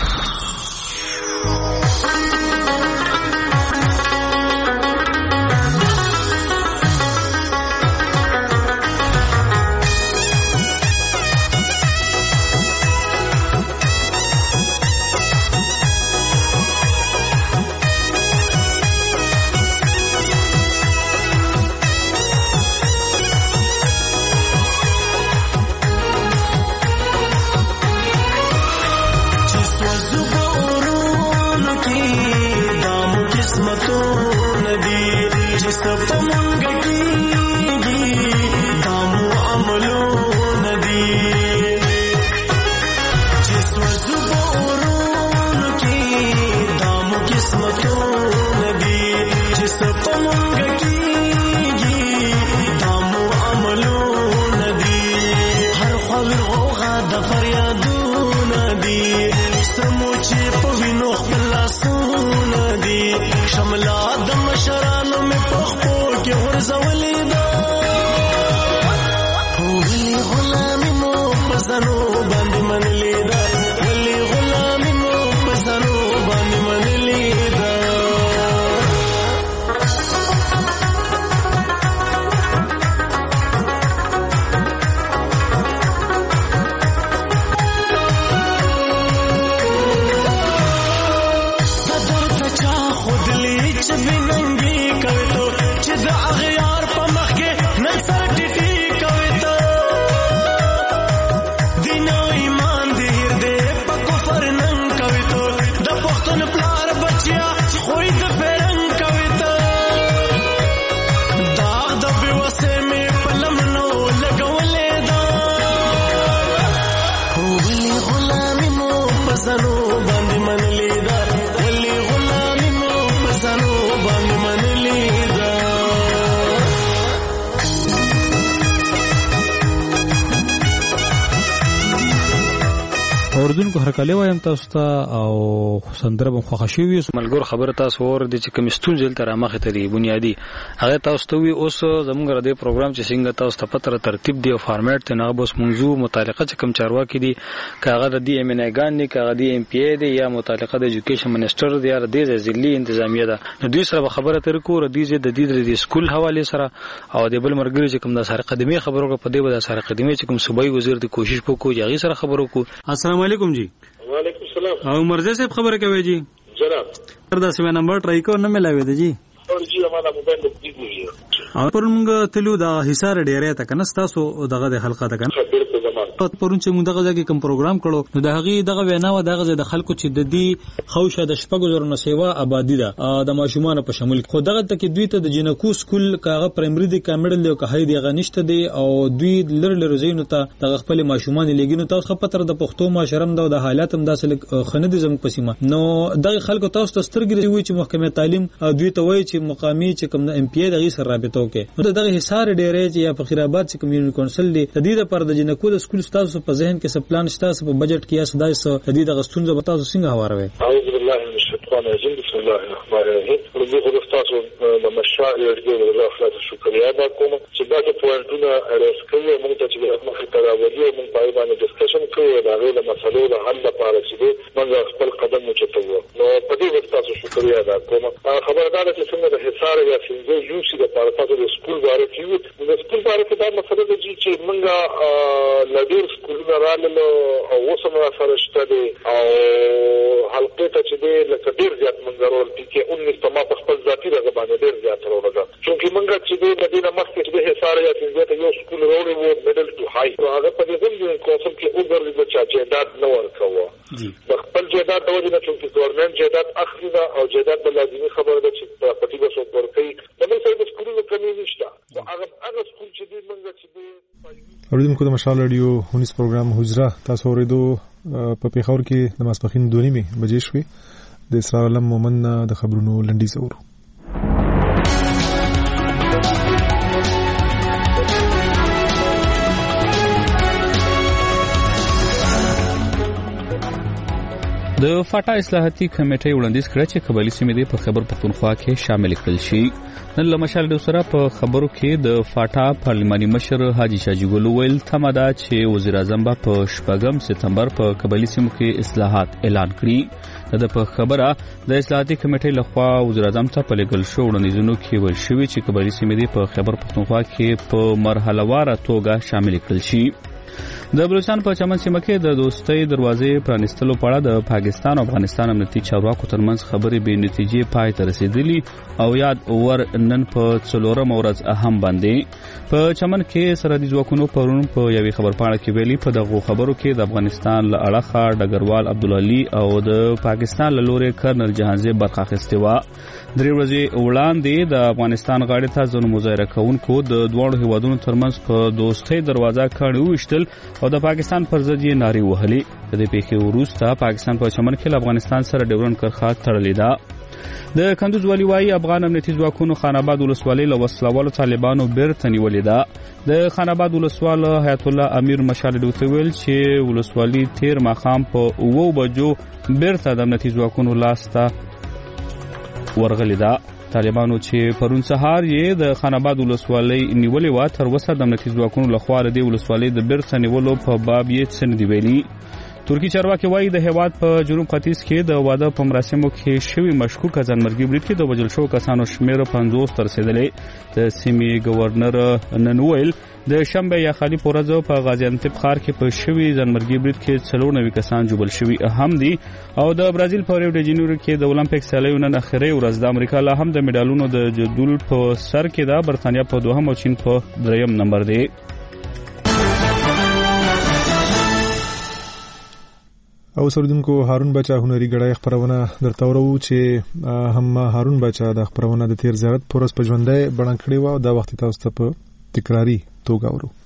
اوردونکو هرکلی وایم تاسو ته او سندره به خوښ شوی ملګر خبره تاسو ور دي چې کوم ستونزې تر مخه تري بنیادی هغه تاسو ته وی اوس زموږ د پروګرام چې څنګه تاسو ته پتر ترتیب دی او فارمیټ ته نه بس موضوع متعلقه چې کوم چارواکي دي کاغه د ام ان ګان دي کاغه د ام پی ای دي یا متعلقه د ایجوکیشن منسٹر دی یا د ځلې انتظامیه ده نو دوی سره خبره تر کو ر دي د دې سکول حواله سره او د بل مرګري چې کوم د سره قدمي خبرو په دې به د سره قدمي چې کوم صوبایي وزیر د کوشش وکړي یغي سره خبرو کو السلام علیکم جی وعلیکم السلام او مرزا صاحب خبره کوي جی جناب دا سوي نمبر ټرای کو نه ملاوي دی جی اور جی हमारा موبایل دی او پرونګ تلو دا حصار ډیره تا کنه تاسو دغه د حلقه تا کنه پرون چې موږ دغه ځکه کوم پروګرام کړو نو د هغه دغه وینا و دغه د خلکو چې د دې خوشه د شپږو زره نسیوا آبادی ده د ماشومان په شمول خو دغه ته کې دوی ته د جنکو سکول کاغه پرایمری دی کامل دی او که هي دغه نشته دی او دوی لر زینو ته دغه خپل ماشومان لګینو تاسو خپل د پښتو معاشرم د حالات هم داسې خنده زموږ پسیمه نو دغه خلکو تاسو ته سترګې وي چې محکمه تعلیم دوی ته وایي چې مقامی چې کوم ام پی دغه سره رابطه وکړي نو دغه حصار ډیره چې یا فقیرآباد چې کمیونټي کونسل دی د دې لپاره د جنکو د سکول تاسو په ذهن کې څه پلان شته په بجټ کې یا سدای څه د دې د غستون زو تاسو څنګه هواروي اعوذ بالله من الشیطان الرجیم بسم الله الرحمن الرحیم ربي خو تاسو د مشاعر د الله خلاص شکریا دا کوم چې دا د پوینټونو ارسکوي موږ ته چې موږ ته راوړي موږ په باندې ډسکشن کوو دا غوړي مسلو د حل لپاره چې موږ خپل قدم مچتو نو په دې وخت تاسو شکریا دا کوم خبردار چې څنګه د حصار یا څنګه یو شي د لپاره تاسو د سکول باره کې د سکول باره کې دا مسله ده چې موږ لدیر سکولونه رالو او وسمه سره شته او حلقې ته چې د لکه ډیر زیات منځرول کې 19 تما په خپل ذاتي رغبت باندې ډیر زیات ورولګا چونکې موږ چې د مدینه مخکې د حصار یا چې یو سکول وروړي وو میډل ټو های هغه په دې ځل کوم کې وګورئ چې جیداد نو ورکوه د خپل جیداد د وجه نه چې ګورنمنت جیداد اخلي او جیداد بل لازمي خبره ده چې په پټي بسو ورکوي د موږ د سکولونو کمی نشته هغه سکول چې د موږ چې د اوریدونکو د مشال رادیو هونیس پروګرام حجره تاسو اوریدو په پیښور کې د ماسپخین 2:30 بجې شوې د اسراء علم مومن د خبرونو لنډي زورو د فاټا اصلاحاتي کمیټې وړاندیز کړ چې قبایلی سیمې په خیبر پختونخوا کې شامل کړل شي. نن له مشال ډو سره په خبرو کې د فاټا پارلماني مشر حاجی شاجي ګل ویل تمادا چې وزیر اعظم په 8 سپتمبر په قبایلی سیمو کې اصلاحات اعلان کړي. د په خبره د اصلاحاتي کمیټې لخوا وزیر اعظم ته په لګل شو وړاندیزونو کې ویل شوی چې قبایلی سیمې په خیبر پختونخوا کې په مرحله واره توګه شامل کړل شي. د بلوچستان په چمن سیمه کې د دوستۍ دروازې پرانیستلو په اړه د پاکستان او افغانستان امنیتي چارواکو ترمنځ خبرې بې نتیجې پای ته رسیدلې او یاد اور نن په 4 ورځ اهم باندې په چمن کې سرحدي ځواکونو پرون په یوې خبرپاڼه کې ویلي په دغه خبرو کې د افغانستان له اړخه ډګروال عبدالعلي او د پاکستان له لوري کرنل جهانزي برخه اخیستې وه. 3 ورځې وړاندې د افغانستان غاړې ته ځینو مظاهره کوونکو د دواړو هیوادونو ترمنځ په دوستۍ دروازه کاڼي وویشتل او د پاکستان پر ضد یې نارې وهلې. د دې پیښې وروسته پاکستان په چمن کې له افغانستان سره ډیورنډ کرښه تړلې ده. د کندوز والي وايي افغان امنیتي ځواکونو خان آباد ولسوالۍ له وسلوالو طالبانو بیرته نیولې ده. د خان آباد ولسوال حیات الله امیر مشال ډوته ویل چې ولسوالۍ تیر ماخام په 9 بجو بیرته د امنیتي ځواکونو لاس ته ورغلې ده. طالبانو چې پرون سهار یې د خان آباد ولسوالۍ نیولې و تر اوسه د امنیتي ځواکونو لخوا د ولسوالۍ د بیرته نیولو په باب یې څه نه دی ویلي. ترکی چارواکي وایي د هیواد په جنوب ختیځ کې د واده په مراسمو کې شوی مشکوک ځانمرګي برید کې د وژل شوو کسانو شمېر 50 ته رسېدلی. د سیمې گورنر نن ویل د شنبه یا خالی پورځو په غازی انتب ښار کې په شوی ځانمرګي برید کې 94 کسان جوړل شوي هم دي او د برازیل په ریو ډی جنیرو کې د اولمپیک سیالیو نن اخري ورځ د امریکا له هم د میډالونو د جدول په سر کې ده. برتانیا په 2 او چین په 3 نمبر دی. او سردونکو هارون بچا هنري غړای خبرونه درته ورو چې هم هارون بچا د خبرونه د تیر زیارت پورس په ژوندۍ بڼه کړی و دا وخت تاسو ته په تکراری توګه ورو.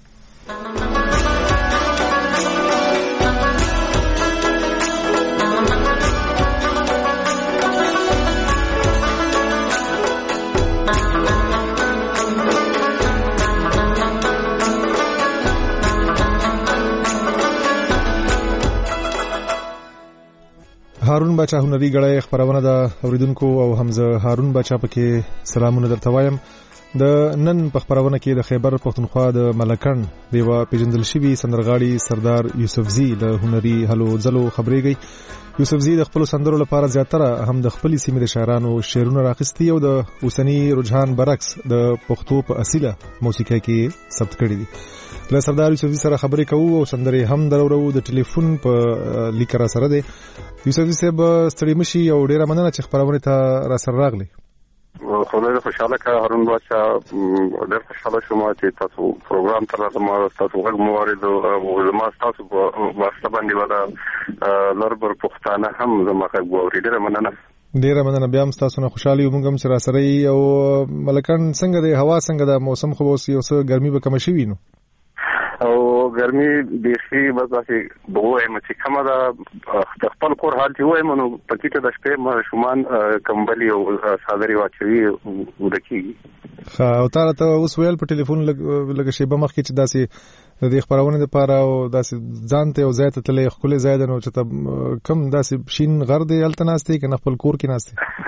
هارون بچا هنري غړای خبرونه د اوریدونکو او حمزه هارون بچا پکې سلامونه درته وایم. د نن په خبرونه کې د خیبر پختونخوا د ملکن دیوا پیجندل شوی سندرغاړي سردار یوسفزی د هنري هلو ځلو خبرېږي. یوسفزی د خپل سندرو لپاره زیاتره هم د خپل سیمې د شاعرانو شعرونه راخستي او د اوسنی رجحان برعکس د پښتو په اصيله موسیقۍ کې ثبت کړي دي. له سردار یوسفزی سره خبرې کوو او سندرې هم درورو. د ټلیفون په لیکره سره دی. یوسفزی صاحب ستړي مشي او ډیره مننه چې خبرونه ته را سره راغلي. خدای خوشاله کړه هارون بچا ډېر خوشاله شوم چې تاسو پروګرام ته راځم. تاسو غږ موارد او زما تاسو په واسطه باندې ولا لربر پښتانه هم زما غږ ووري. ډېر مننه. ډیره مننه. بیا هم تاسو نه خوشاله یو موږ هم چې را سره او ملکان څنګه دی هوا څنګه ده موسم خو اوس یو څه ګرمي به کم شي وینو او ګرمي بيخي بس چې بوه چې کومه دا خپل کور حال چې وای منو پکې د شپې ما شومان کمبلي او صادري واچوي ودکیږي. او ته اوس ویل په ټلیفون لګ شیبه مخکې چې داسې د دې خبرونه لپاره او داسې ځانته او زیات تلې خپل زیات نو چې کم داسې شین غر دی التناستي کنه خپل کور کې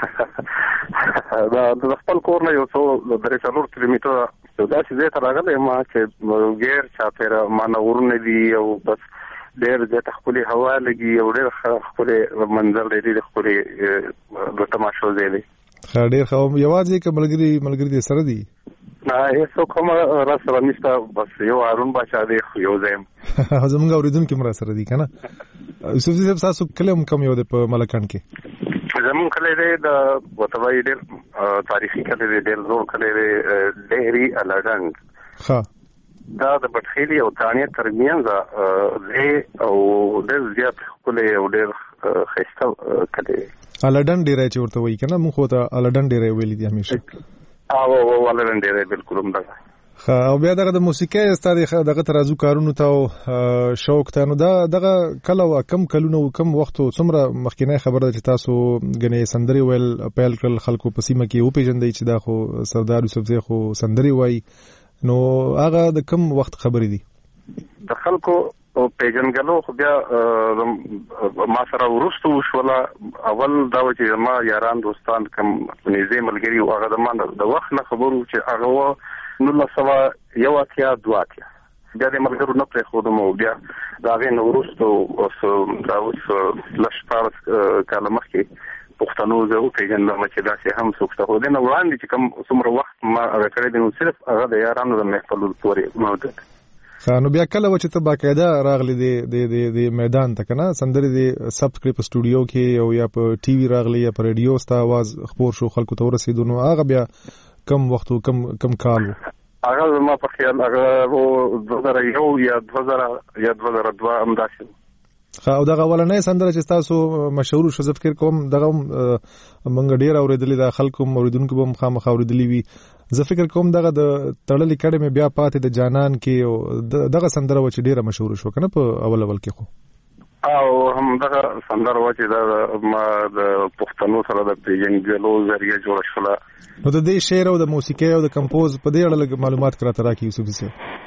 ناشته دا خپل کور نه یو څو درې څلور کیلومتره دا چې زه تر هغه ما چې غیر چاپیره مانورونه دي او بس ډېر زیات خپل هوا لګي او ډېر خپل منظر لري خپل د تماشو زیلي. ډېر خو یوازې کې ملګری دي سره دي نه هیڅ کوم را سره نشته. بس یو هارون بچا دی یو زم زمونږ اوریدونکو مرا سره دي کنه. یوسف صاحب تاسو کلم کم یو د په ملکان کې زمون کلی دی د وتوی ډېر تاریخي کلی دی ډېر زوړ کلی دی ډېری الاډنګ دا د بټخیلی او تانیه ترمنځ دی او ډېر زیات کلی او ډېر ښایسته کلی دی الاډن ډېری چې ورته وایي کنه موږ ته الاډن ډېری ویلي دي همیشه او الاډن ډېری بالکل همدغه او بیا دغه د موسیقۍ استاد دغه ترازو کارونو ته شوق ته نو دغه کله او کم کلونه او کم وخت څومره مخکینه خبره ده چې تاسو غنې سندري ویل پیل کړل خلکو په سیمه کې او پیژندې چې دا خو سردار یوسفزی خو سندري وای نو هغه د کم وخت خبرې دي د خلکو او پیژنګلو خو بیا ما سره ورستو شولا اول دا چې ما یاران دوستان کم نږدې ملګری او هغه د وخت نه خبرو چې هغه 1901 دواتیا بیا د ملګرو نه پرې خودم او بیا دا غي نورستو اوس دا اوس لښپارس کاله مخکې پښتنو زه او پیژنم چې دا څه هم څوک ته ودی نه وړاندې چې کوم څومره وخت ما کړی دی نو صرف هغه د یارانو د محفل پورې موجود نو بیا کله چې ته باقاعده راغلی د میدان ته کنه سندري د سب سکرپ سټوډیو کې او یا په ټي وي راغلی یا په رادیو ستا आवाज خبر شو خلکو ته ورسېدو نو هغه بیا کم وخت کم کال هغه ما په خیال هغه 2001 یا 2002 امداسي او دغه ولنې سندره چې تاسو مشهور شو زه فکر کوم دغه منګ ډیر اوریدلې د خلکو موریدونکو به مخامخ اوریدلې وي زه فکر کوم دغه د تړلې کډې مې بیا پاتې د جانان کې دغه سندره و چې ډیره مشهور شو کنه په اول کې خو او هم دغه سندره و چې دا ما د پښتنو سره د پیژنګلو ذریعہ جوړ شول نو د دې شعر او د موسیقۍ او د کمپوز په دې اړه معلومات کراته راکې یوسف سي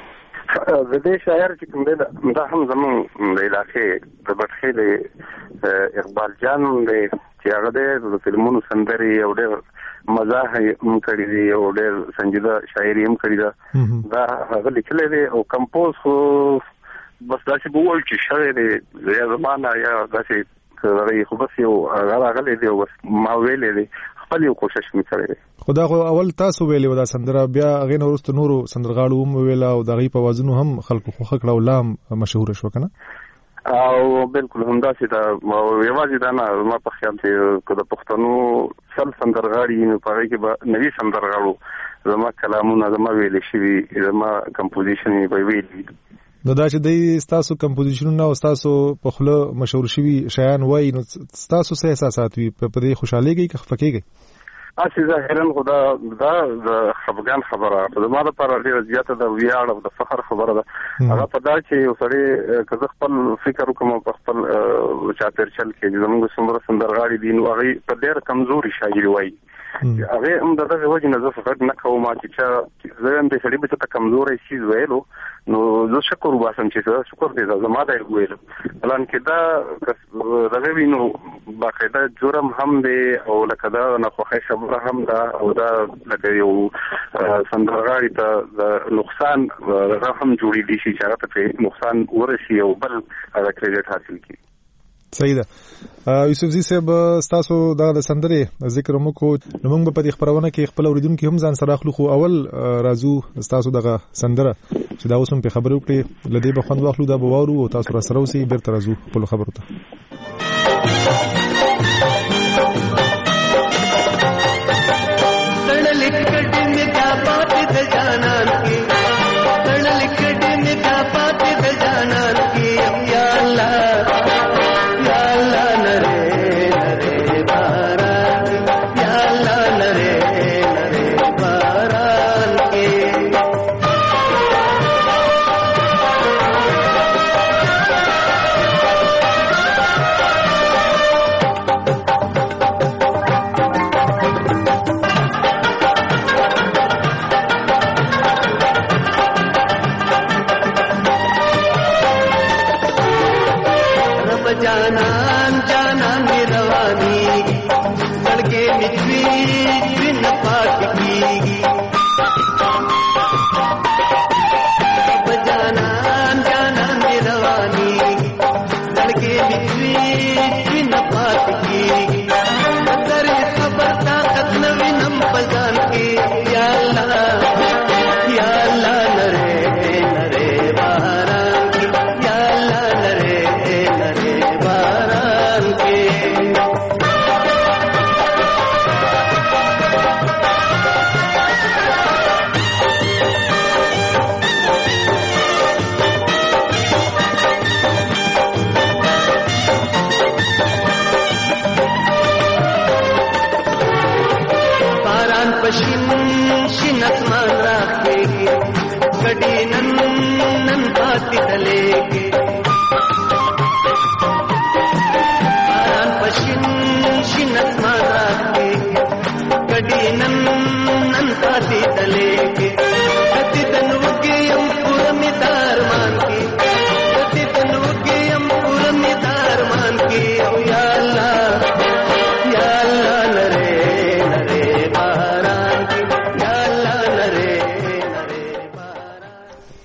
د دې شاعر چې کوم دی دا هم زمون د علاقې د بټخیل اقبال جان دی چې هغه د فلمونو سندري او ډېر مزاح هم کړی دی او ډېر سنجیده شاعري هم کړی دا هغه لیکلی دی او کمپوز خو بس داسې به ووایو چې شوی دی یا زمانه یا داسې خو بس یو راغلی دی او بس ما ویلی دی خپل یو کوشش مې کړی دی خو دا خو اول تاسو ویلې و دا سندره بیا هغې نه وروسته نورو سندرغاړو هم وویله او د هغې په اوازونو هم خلکو خوښه کړه او لا هم مشهوره شوه که نه او بالکل همداسې ده یوازې دا نه زما په خیال چې که د پښتنو سل سندرغاړي نو په هغې کې به نوي سندرغاړو زما کلامونه زما ویلې شوي زما کمپوزیشن یې به ویلي نو دا چې دی ستاسو کمپوزیشنونه او ستاسو په خوله مشهور شوي شیان وایي نو ستاسو څه احساسات وي په دې خوشحالېږئ که خفه کېږئ اسی ظاهرا خدا دا د خفګان خبره زما لپاره ډېره زیاته د ویاړ او د فخر خبره ده هغه په دا چې یو سړی که زه خپل فکر وکړم په خپل چاپېرچل کې زموږ څومره سندرغاړي دي نو هغې په ډېر کمزوري شاعري وایي هغې هم د دغې وجې نه زه فکر نه کوم چې زه هم د سړي به څه ته کمزوری څیز ویلو نو زه شکر وباسم چې شکر دی زما دی ویلو الان کې دا دغه وي نو باقاعده جرم هم دی او لکه دا ناخوښۍ خبره هم ده او دا لکه یو سندرغاړي ته د نقصان هغه هم جوړېدی شي چې هغه ته پرې نقصان ورسي او بل هغه کریډټ حاصل کړي صحیح ده یوسفزي صاحب ستاسو د سندرې ذکر مو کو نو موږ په دې خبرونه کې خپل اوریدونکو هم ځان سره اخلو خو اول راځو ستاسو دغه سندره چې دا اوس هم په خبرو کې لدی به خوند واخلو دا به وورو او تاسو را سره اوسئ بیرته راځو خپل خبرو ته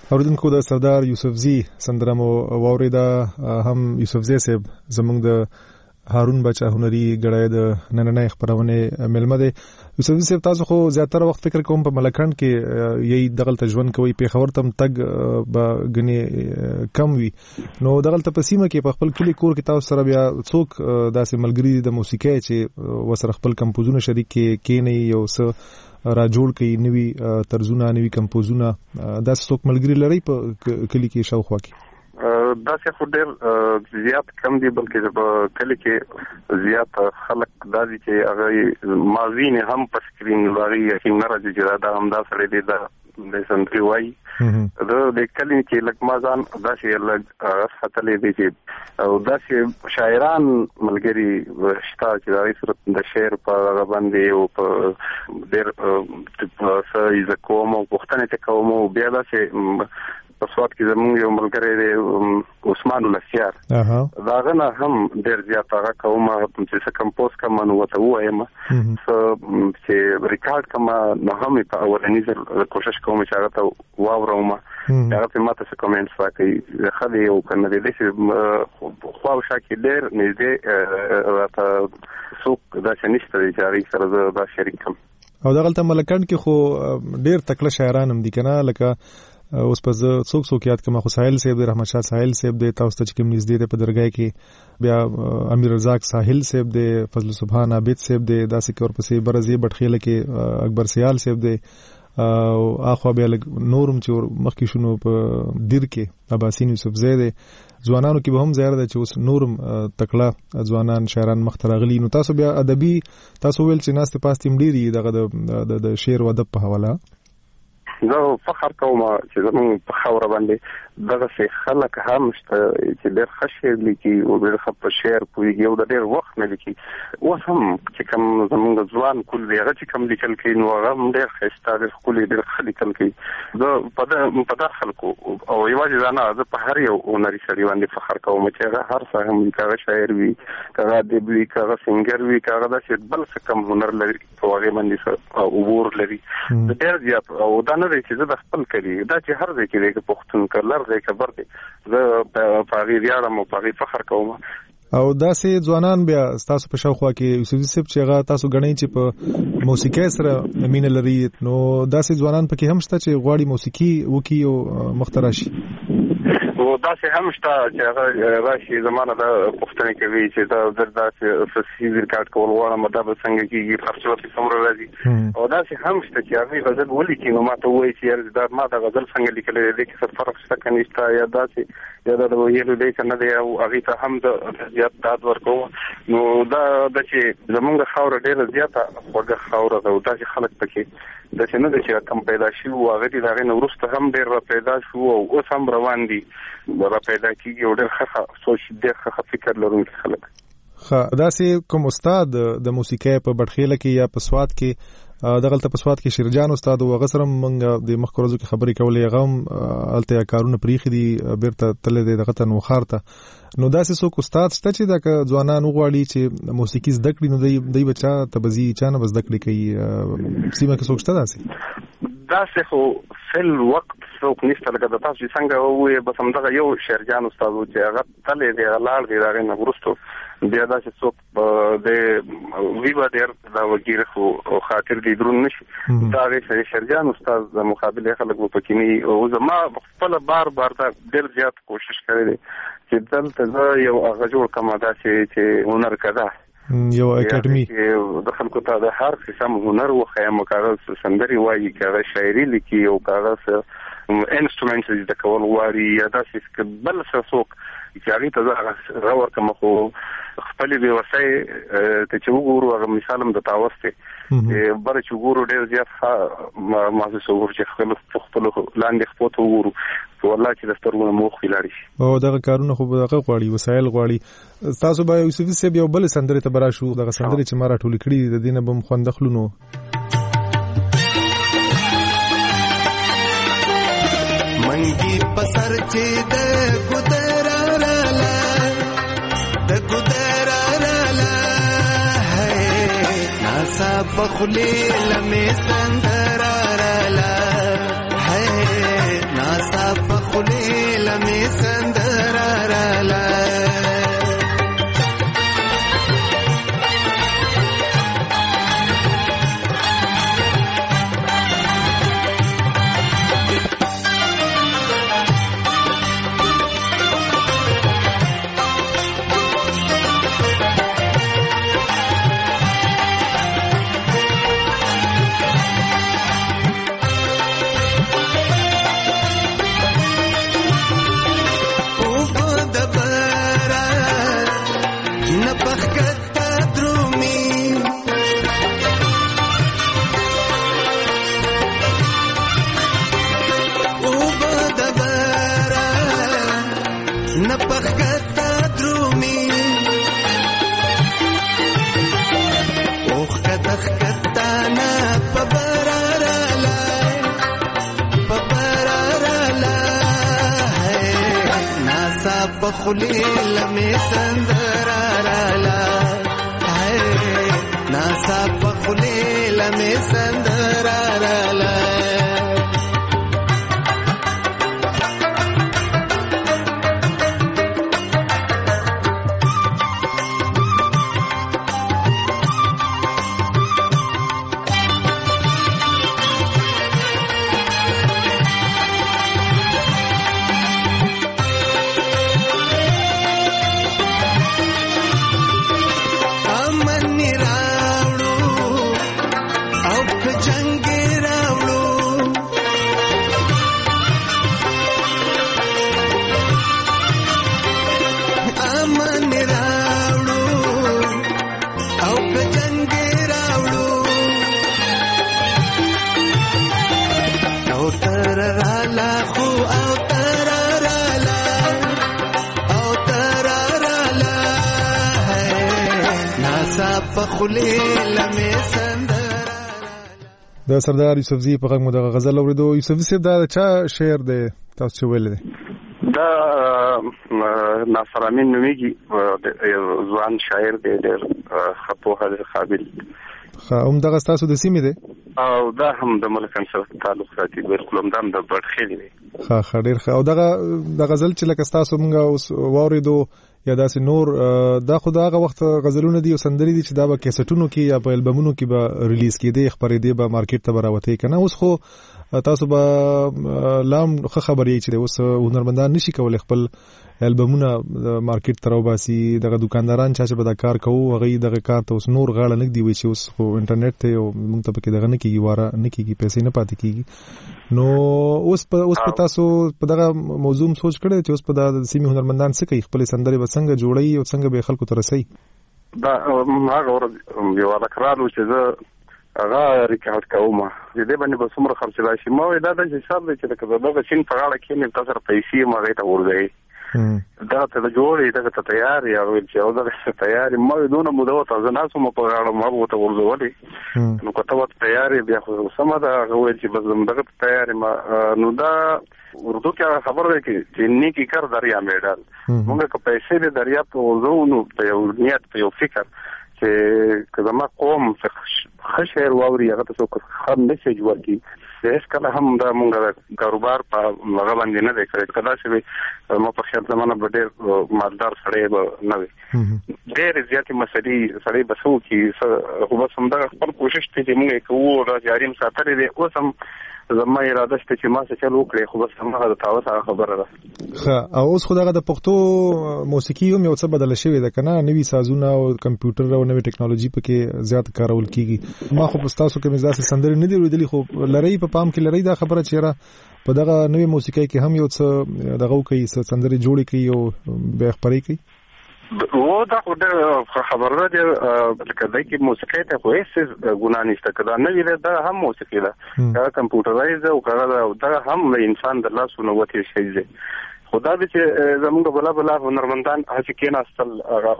اوریدونکو د سردار یوسفزي سندره مو واوریدا. هم یوسفزي صاحب زمونږ د هارون بچا هنري غړای د نننۍ خبرونه ملمه ده. یوسفزي صاحب تاسو خو زیاتره وخت فکر کوم په ملکند کې یی دغل تجربه کوي په خبر تم تګ به غني کم وي نو دغل ته پسیمه کې په خپل کلی کور کې تاسو سره بیا څوک داسې ملګری د موسیقي چې وسره خپل کمپوزونه شریک کې نه یو څه را جوړ کړي نوی طرزونه نوی کمپوزونه داسې څوک ملګری لري په کلی کې شاوخوا کې؟ دا څه خو ډېر زیات کم دي بلکې په کلی کې زیات خلک دا دي چې هغه مازین هم په سکرین لري چې نه راځي چې دا هم دا سره دی دا د سندري وای د کلی کې لک مازان دا چې لګ خطلې دي چې او دا چې شاعران ملګری شتا چې دا صورت د شعر په باندې او په ډېر سې کوم او پښتنه ته کوم بیا دا چې په صوت کې زموږ یو ملګری دی عثمان الاسیار داغه نه هم ډېر زیات هغه کومه چې څه کمپوز کوم نو وته وایم چې ریکارډ کوم نو هم په اولنی ځل کوشش کوم چې هغه ته واورم هغه په ماته څه کومنټس راکړي خدای یو کنه دې چې خو شاکې ډېر نږدې راته څوک دا شنيشته چې اړ سره دا شریکم او دغلته ملکند کې خو ډېر تکړه شاعران هم دي کنه لکه اوس په څوک یاد کما خو ساحل صاحب رحمت شاه ساحل صاحب د تاسو ته کوم نږدې په درګای کې بیا امیر رزاق ساحل صاحب د فضل سبحان عابد صاحب د داسې کور پسې برزي بټخیله کې اکبر سیال صاحب د او اخو بیا نورم چې مخکې شنو په دیر کې عباسین یوسف زید ځوانانو کې به هم زیاده چې اوس نورم تکړه ځوانان شاعران مخترغلی نو تاسو بیا ادبي تاسو ویل چې ناست پاستیم ډیری دغه د شعر او ادب په حواله زه فخر کوم چې زموږ په خاور باندې دغه څه خلک هم چې ډېر خشیر لیکي او ډېر په شعر پوهیږي او ډېر وخت نه لیکي اوس هم چې کوم زموږ ځوان کول دی هغه چې کوم لیکل کوي نو هغه ډېر ښایسته ډېر ښکلي ډېر ښه لیکل کوي زه په دغه خلکو او یوازې نه زه په هر یو هنري سړي باندې فخر کوم چې هغه هر څه هم هغه شاعر وي هغه ادیب وي هغه سنگر وي هغه داسې بل څه کم هنر لري په هغه باندې عبور لري ډېر زیات او دا نه دی چې زه د خپل کړي دا چې هر ځای کې دی پښتون کلر دی خبر دی زه په هغې ویاړم او په هغې فخر کوم او داسې ځوانان بیا تاسو په شاوخوا کې یوسفزي صاحب چې هغه تاسو غنئ چې په موسیقۍ سره مینه لري نو داسې ځوانان پکې هم شته چې غواړي موسیقي وکړي او مخترع شي او دا څه هم شته چې هغه راشي زمانه د پښتنې کوي چې دا داسې فصیح ریکارډ کول غواړم دا به څنګه کېږي خرچه به څومره راځي او دا څه هم شته چې هغې غزل ولیکي نو ماته ووایي چې دا ما د غزل څنګه لیکلی دی کې څه فرق شته که نشته یا داسې یا دا د ویلو دی که نه دی او هغې ته هم زه زیات داد ورکوم نو دا ده چې زمونږ خاوره ډېره زیاته خوږه خاوره ده او داسې خلک پکې داسې نه ده چې کم پیدا شي او هغه دي د هغې نه وروسته هم ډېر را پیدا شو او اوس هم روان دي را پیدا کېږي او ډېر ښه سوچ ډېر ښه فکر لرونکي خلک داسې کوم استاد د موسیقۍ په بټخیله کې یا په سوات کې دغلته په سوات کې شیرجان استاد او هغه سره موږ د مخکې ورځو کې خبرې کولې هغه هم هلته کارونه پرېښي دي بیرته تللی دی دغه ته نوښار ته نو داسې څوک استاد شته چې دا ځوانان وغواړي چې موسیقي زده کړي نو دوی به چا ته به ځي چا نه به زده کړې کوي سیمه کې څوک شته داسې خو فل وخت څوک نشته لکه د تاسو چې څنګه ووایې بس همدغه یو شیرجان استاد و چې هغه تللی دی هغه لاړ دی د هغې نه وروستو بیا داسې څوک د وی به ډېر دا وګیره خو خاطر دی درون نشي دا هغې شیرجان استاد د مقابلې خلک به پکې نه وي او زما خپله بار دا ډېر زیات کوشش کړی دی چې دلته زه یو هغه جوړ کړم داسې چې هنر کده یو اکیډمي د خلکو ته د هر قسم هنر وښیم که هغه سندرې وایي که هغه شاعري لیکي او که هغه انسټرومنټس زده کول غواړي یا داسې بل څه څوک چې هغې ته زه هغه ورکړم خو خپلې بېوسۍ ته چې وګورو هغه مثال هم درته اوستی بله چې وګورو ډېر زیات ښه محسوسوو چې خپلو لاندې خپو ته وګورو والله چې د سترګو نه موخې لاړې شي او دغه کارونه خو دغه غواړي وسایل غواړي تاسو به یوسفزي صاحب یو بلې سندرې ته به راشو دغه سندرې چې ما راټولې کړي دي د دې نه به م خوند اخلو نو منګي په سر چې د ګودر راله هی ناسا په خولې لمې سندر راله هی ناسا نپخکتا درومی اوخ کتخکتا نا پبرارالا ناسا پخلی لمی سندرارالا ناسا پخلی لمی سندرارالا د سردار یوسفزي په غږ مو د غزل اوریدو. یوسفزي صاحب دا چا شعر دی تاسو چې ویل دی؟ دا ناصر امین نومیږي، ځوان شاعر دی، ډېر خپوه دی، قابل. هم دغه ستاسو د سیمې دی او دا هم د ملکن سره تعلق ساتي، بالکل هم د بډخېلې دی. ښه ډېر ښه. او دغه د غزل چې لکه ستاسو موږ اوس واورېدو یا داسې نور، دا خو د هغه وخت غزلونه دي او سندرې دي چې دا به کیسټونو کې یا په البمونو کې به ریلیز کېدې، خپرېدې به مارکیټ ته به راوتې که نه. اوس خو تاسو به لام ښه خبر یې چې اوس هنرمندان نشي کولی خپل البمونه مارکیټ ته راوباسي. دغه دکانداران چې به دا کار کوو هغوی دغه کار ته اوس نور غاړه نه ږدي، وایي چې اوس خو انټرنیټ ته او موږ ته پکې دغه نه کېږي، واره نه کېږي، پیسې نه پاتې کېږي. نو اوس په تاسو په دغه موضوع سوچ کړی چې اوس په د سیمې هنرمندان څه کوي، خپلې سندرې به څنګه جوړوي او څنګه به خلکو ته رسوي؟ دا هغه ورځ یو هلک راغلو چې زه هغه ریکارډ کوم، د دې باندې به څومره خرڅ راشي. ما وایي دا داسې حساب دی چې لکه د دغه چین په غاړه کښېنې تا سره پیسې یم هغې ته ورځوي، دغه ته جوړ یې، دغه ته تیار یې. هغه ویل چې او دغه ته تیار یې. ما وایي دونه موده وته زه ناست وم په غاړه، ما به ورته ورځولې. نو که ته ورته تیار یې بیا خو سمه ده. هغه ویل چې بس دغه ته تیار یم. نو دا اردو کې هغه خبر دی چې نیکي کر دریا مې ډال. مونږ که پیسې د دریا په ورځو نو په یو نیت، په یو فکر چې که زما قوم ښه شعر واوري هغه ته څوک ښه میسیج ورکړي، هېڅکله هم دا مونږ د کاروبار په هغه باندې نه دی کړی. که داسې وي ما په خیال زمانه به ډېر مالدار سړی به نه وي. ډېرې زیاتې مسلې سړی به څه وکړي، خو بس همدغه خپل کوشش دی چې مونږ یې کوو، دا جاري م ساتلی دی. اوس هم زما اراده شته چې ما څه چل وکړې، خو بس هماغه د تعوت هغه خبره ده. ښه. او اوس خو دغه د پښتو موسیقي هم یو څه بدله شوې ده که نه؟ نوي سازونه او کمپیوټر او نوې ټکنالوژي پکې زیات کارول کېږي. ما خو په ستاسو کې مې داسې سندرې نه دي اورېدلي، خو لرئ په پام کې لرئ دا خبره چې یاره په دغه نوې موسیقۍ کې هم یو څه دغه وکړي، څه سندرې جوړې کړي او بیا خپرې کړي؟ و دا خو ډېر خبره ده لکه دی کې موسیقۍ ته خو هېڅ ګناه نشته. که دا نوې ده دا هم موسیقي ده، هغه کمپیوټرایز ده او دا هم د انسان د لاسو نه وتې شی دی. خو دا دی چې زمونږ بلا هنرمندان هسې کېناستل، هغه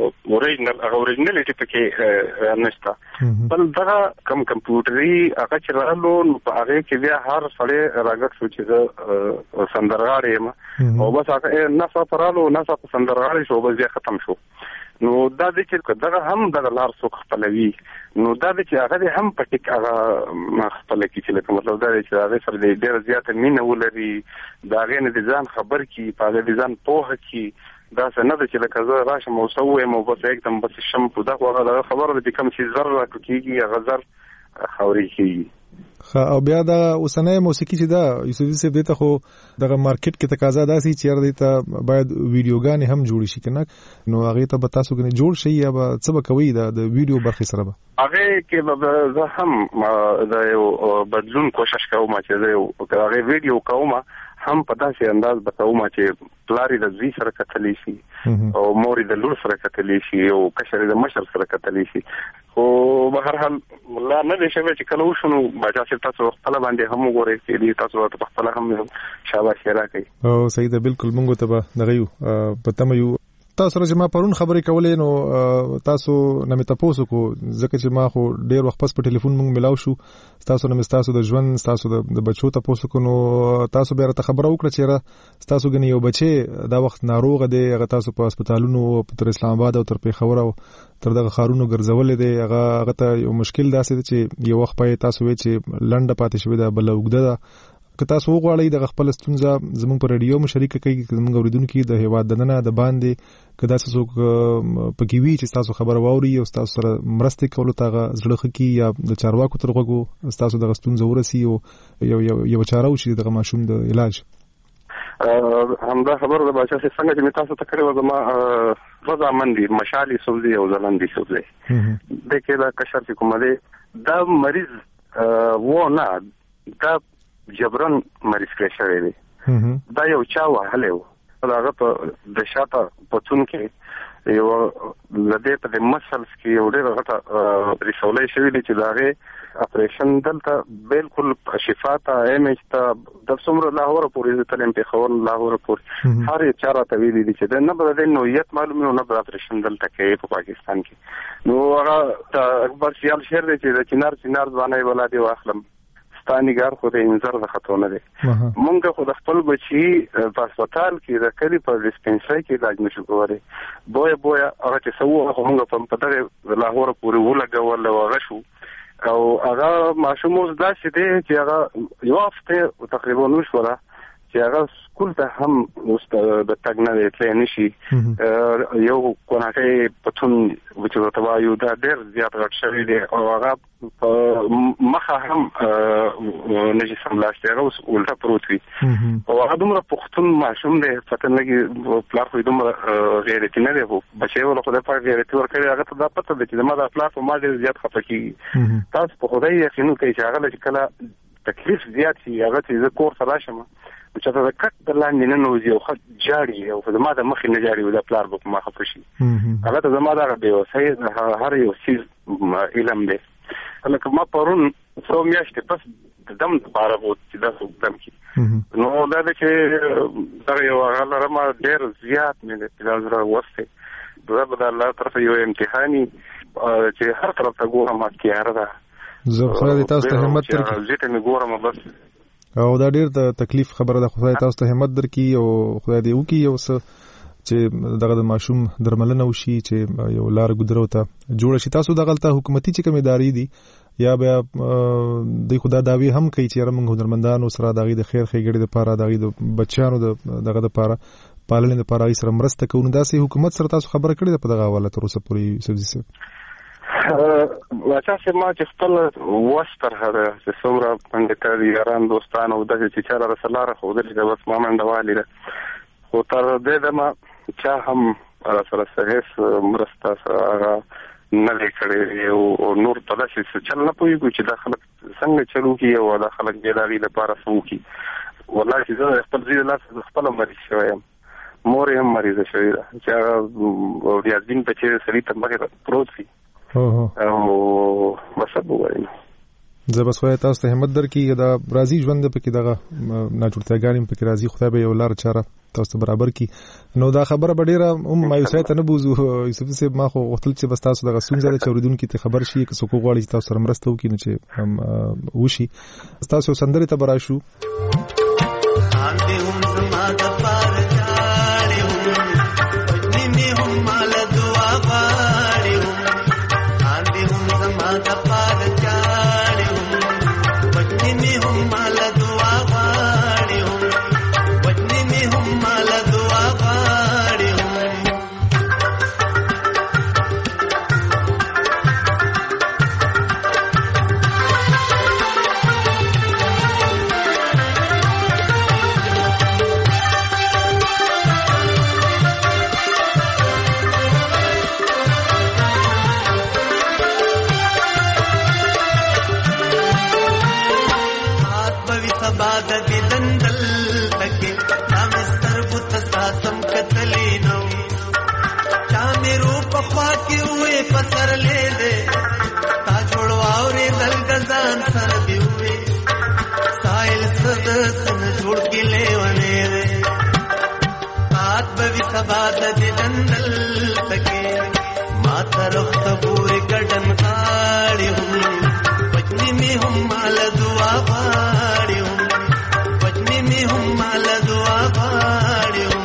اوریجنلټي پکې نشته. بل دغه کم کمپیوټري هغه چې راغلو نو په هغې کې بیا هر سړی راګډ شو چې زه سندرغاړی یم او بس هغه ناڅاپه رالو، ناڅاپه سندرغاړی شو، بس بیا ختم شو. نو دا دی چې دغه هم دغه لار څوک خپلوي، نو دا دی چې هغه دې هم په ټیک هغه خپله کړي، چې لکه مطلب دا دی چې هغې سره دې ډېره زیاته مینه ولري، د هغې نه دې ځان خبر کړي، په هغې دې ځان پوهه کړي. داسې نه ده چې لکه زه راشم او څه ووایم او بس एकदम بس شم په دغه هغه خبره ده چې کوم چې زر راټوکېږي هغه زر خاورې کېږي. او بیا دا اوسنۍ موسیقي چې ده یوسفزي صاحب، دې ته خو دغه مارکیټ کې تقاضا داسې چې یاره دې ته باید ویډیوګانې هم جوړې شي که نه؟ نو هغې ته به تاسو کنې جوړ شئ یا به څه به کوئ د ویډیو برخې سره؟ به هغې کې به زه هم د یو بدلون کوشش کوم چې زه هغې ویډیو کوم هم په داسې انداز به کوم چې پلار یې د زوی سره کتلی شي او مور یې د لور سره کتلی شي او کشر یې د مشر سره کتلی شي. خو به هر حال لا نه دې شوی چې کله وشو باچا صاحب تاسو خپل باندې هم وګورئ چې دې تاسو په خپل هم شاباشي راکړي. او صحیح ده، بالکل موږ ته به دغه یو پته مې یو تاسو سره چې ما پرون خبرې کولې نو تاسو نه مې تاسو کو ځکه چې ما خو ډېر وخت پس په ټلیفون موږ ملاو شو، تاسو نه مې تاسو د ژوند تاسو د بچو تاسو کو نو تاسو به راته خبره وکړه چې تاسو غني یو بچي دا وخت ناروغ دی، هغه تاسو په هسپتالونو تر اسلام آباد او تر پیښور او تر دغه خارونو ګرځول دي، هغه ته یو مشکل داسې چې یو وخت پای تاسو وی چې لنډه پاتې شوی دا بل وګده ده. که تاسو وغواړئ د خپل ستونزه زموږ په رادیو مشارکه کوي، زموږ اوریدونکو د هیواد دننه د باندې که داسې څوک پکې وي چې تاسو خبر واوري او تاسو سره مرسته کولو ته زړه خکې یا د چارواکو تر غوږو تاسو د ستونزه ورسي او یو چاره وشي د ماشوم د علاج. همدا خبره د بچا څنګه چې تاسو ته کړو زما رضامندي مشالي سوزي او ځلندي سوزي د کې دا کشر چې کومه ده دا مریض و نه دا جبران مریض کې شوی دی، دا یو چا وهلې و هغه په د شاته پتون کې یو لدې په مسلز کې یو ډېر غټه رسولې شوی دی چې داغه اپریشن دلته بالکل شفاته ایمج ته د څومره لاهور پورې تلم په خور لاهور پورې هر چاره ته ویلي دي چې نه بل د نوعیت معلومه نه بل اپریشن دلته کې په پاکستان کې. نو هغه اکبر سیال شهر دی چې د چنار ځواني ولادي واخلم ستانیګار خو د انذر د خطو نه دی. مونږ خو د خپل بچي په هسپتال کې د کلی په ډیسپنسري کې علاج نشو کولای. بویا هغه چې سوو هغه په دغه لاهور پورې ولګول او هغه شو او هغه ماشوم اوس داسې دی چې هغه یو هفته تقریبا نشوله چې هغه سکول ته هم د تګ نه تللی نشي. یو کوناټۍ پتون چې ورته وایو دا ډېر زیات غټ شوی دی او هغه په مخه هم نشي سملاستی، هغه اوس الټه پروت وي او هغه دومره پښتون ماشوم دی پته نه لګي پلار خو دومره غیرتي نه دی، خو بچی ول خدای پاک غیرتي ورکړي هغه ته دا پته ده چې زما د پلار په ما ډېر زیات خفه کېږي. تاسو په خدای یقین کوئ چې هغه چې کله تکلیف زیات شي هغه چې زه کور ته راشم چې دا کټ د لاندې نه نوځي او خط جاړي او زما د مخې نه جاړي او د پلار په ما خفه شي. هغه ته زما دا به وسه هر یو څه علم دی. لکه ما پرون څو میاشتې پس د دم لپاره وو چې دا څو دم کې نو دا چې دا یو هغه ما ډېر زیات مې د پلازره وسته دا به د الله طرف یو امتحاني چې هر طرف ته ګورم کیاره ده. زه خدای تاسو ته همت درکړي زه ته ګورم بس او دا ډېر د تکلیف خبره ده. خدای تاسو ته همت درکړي او خدای دې وکړي یو څه چې دغه د ماشوم درملنه وشي چې یو لار ګذرو ته جوړ شي. تاسو دغه ته حکومتي چې کوم ادارې دي یا بیا د خدای داوی هم کوي چې موږ هنرمندانو سره دغه د خیر خیګړې لپاره دغه د بچیانو دغه لپاره پالنې لپاره سره مرسته کوي. داسې حکومت سره تاسو خبره کړې ده په دغه حواله تر اوسه پورې سبزي سره؟ واچا چې ما چې خپل وستر هغه چې څومره پنځه یاران دوستان او دغه چې چاره رسلاره خو دغه بس ما منډوالي ده خو تر دې دمه چا هم سره صحیح مرسته سره نه لیکړي او نور په داسې چل نه پوهیږي چې دا خلک څنګه چلو کی او دا خلک د لاري لپاره سو کی. والله چې زه خپل ځای لاس خپل مریض شوم، مور هم مریض شوی ده چې ریاضین په چې سړی ته مخه پروت وي او مسبب وایي. زه بس وای تاسو ته همت درکې دا راضي ژوند پکې دغه ناجوړتیاګانې پکې راضي خدای به یو لار چاره تاسو برابر کی. نو دا خبره ډیره مایوسه ته نه بوزو یوسف صاحب، ما خو غوښتل چې بس تاسو دغه سونځره چوریدونکو ته خبر شي که څوک غواړي چې تاسو سره مرسته وکړي نو چې هم وشي. تاسو سندره ته براشو पसर ले दे بوي سبا د دندل تکي ما طرف تبور ګډن غاړي هم پچني می هم مال دعا غاړي هم پچني می هم مال دعا غاړي هم.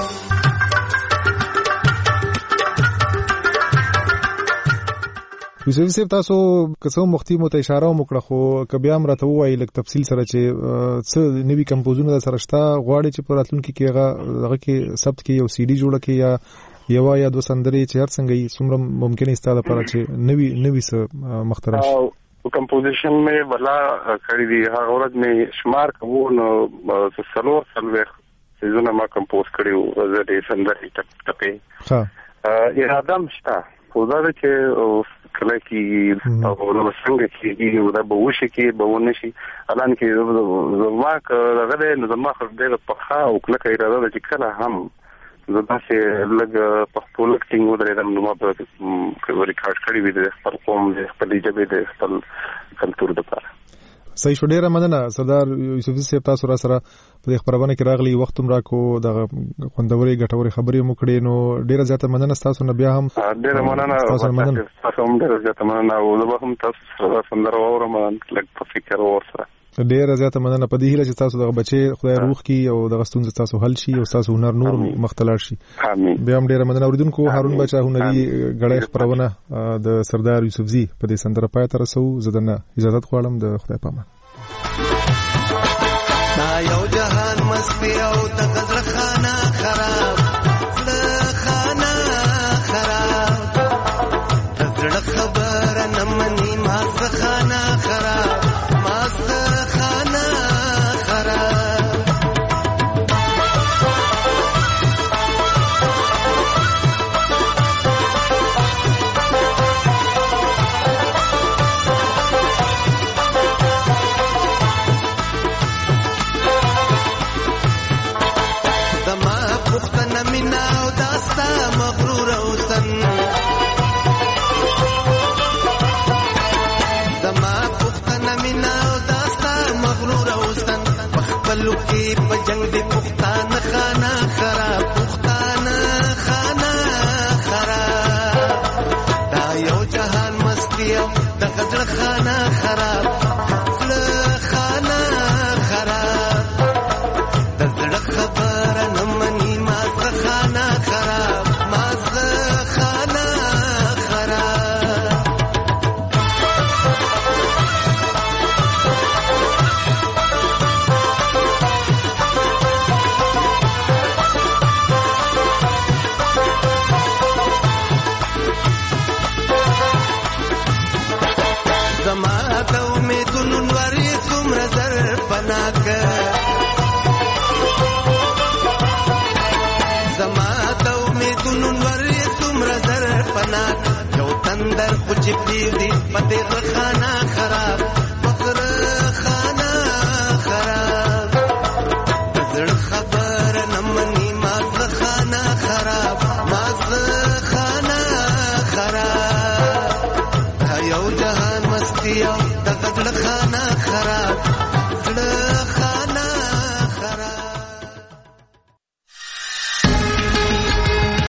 یوسف صاحب تاسو کڅو مختي مو ته اشاره وکړه خو کبه هم راته وایي لکه تفصیل سره چې څه نوی کمپوزونه سره شته غواړي چې په راتلونکي کې هغه کې ثبت کې یو سي ډي جوړه کې یا یو دو سندري چې هر څنګه یې څومره ممکن است لپاره چې نوی څه مخترع شي. کمپوزیشن مې ولا کړی دی هغه ورځ مې شمار کوو نو سلو سيزونه ما کمپوز کړیو زه سندري ټپې ها اراده مشته خو دا چې کله کې او نو څنګه چې دا به وشي کې به ونه شي الان کې زما هغه نو زما خو ډېر په ښه او کله کې اراده چې کله هم زما چې لګ په خپل ټینګ ودرېدم نو ما په ریکارډ کړی وی د خپل قوم د خپل ژبې د خپل کلتور لپاره. صحیح شو. ډیره مننه سردار یوسف صاحب تاسو را سره په خبرونه کې راغلی وخت هم راکو د خوندوري ګټوري خبرې مو کړې نو ډیره زیاته مننه تاسو نه بیا هم ډیره مننه تاسو هم ډیره زیاته مننه او زه هم تاسو سره سندره اورم لکه په فکر ورسره ډیره زیاته مننه په دې هیله چې تاسو د بچي خدای روح کی او د غستون تاسو حل شي او تاسو هنر نور مختلف شي. امين. بیا هم ډیره مننه اوریدونکو هارون بچا هنري غړې خبرونه د سردار یوسف زی په دې سندره پای ته رسو زدنه اجازه غواړم د خدای پامه. دا یو جهان مستی او د غزل خانه خراب خانه خراب زړه خبر نه مني ما خانه خراب ما خانه خراب مغرور اوسن زما پختنه مینا او داستا مغرور اوسن خپلو کې په جنگ دی پختانه خانه خراب پختانه خانه خراب دا یو جهان مستی او د غزل خانه خراب خانه خراب د زړه خبره نه مني ما خانه خراب یو تندر خوچ پیری پته خانه خراب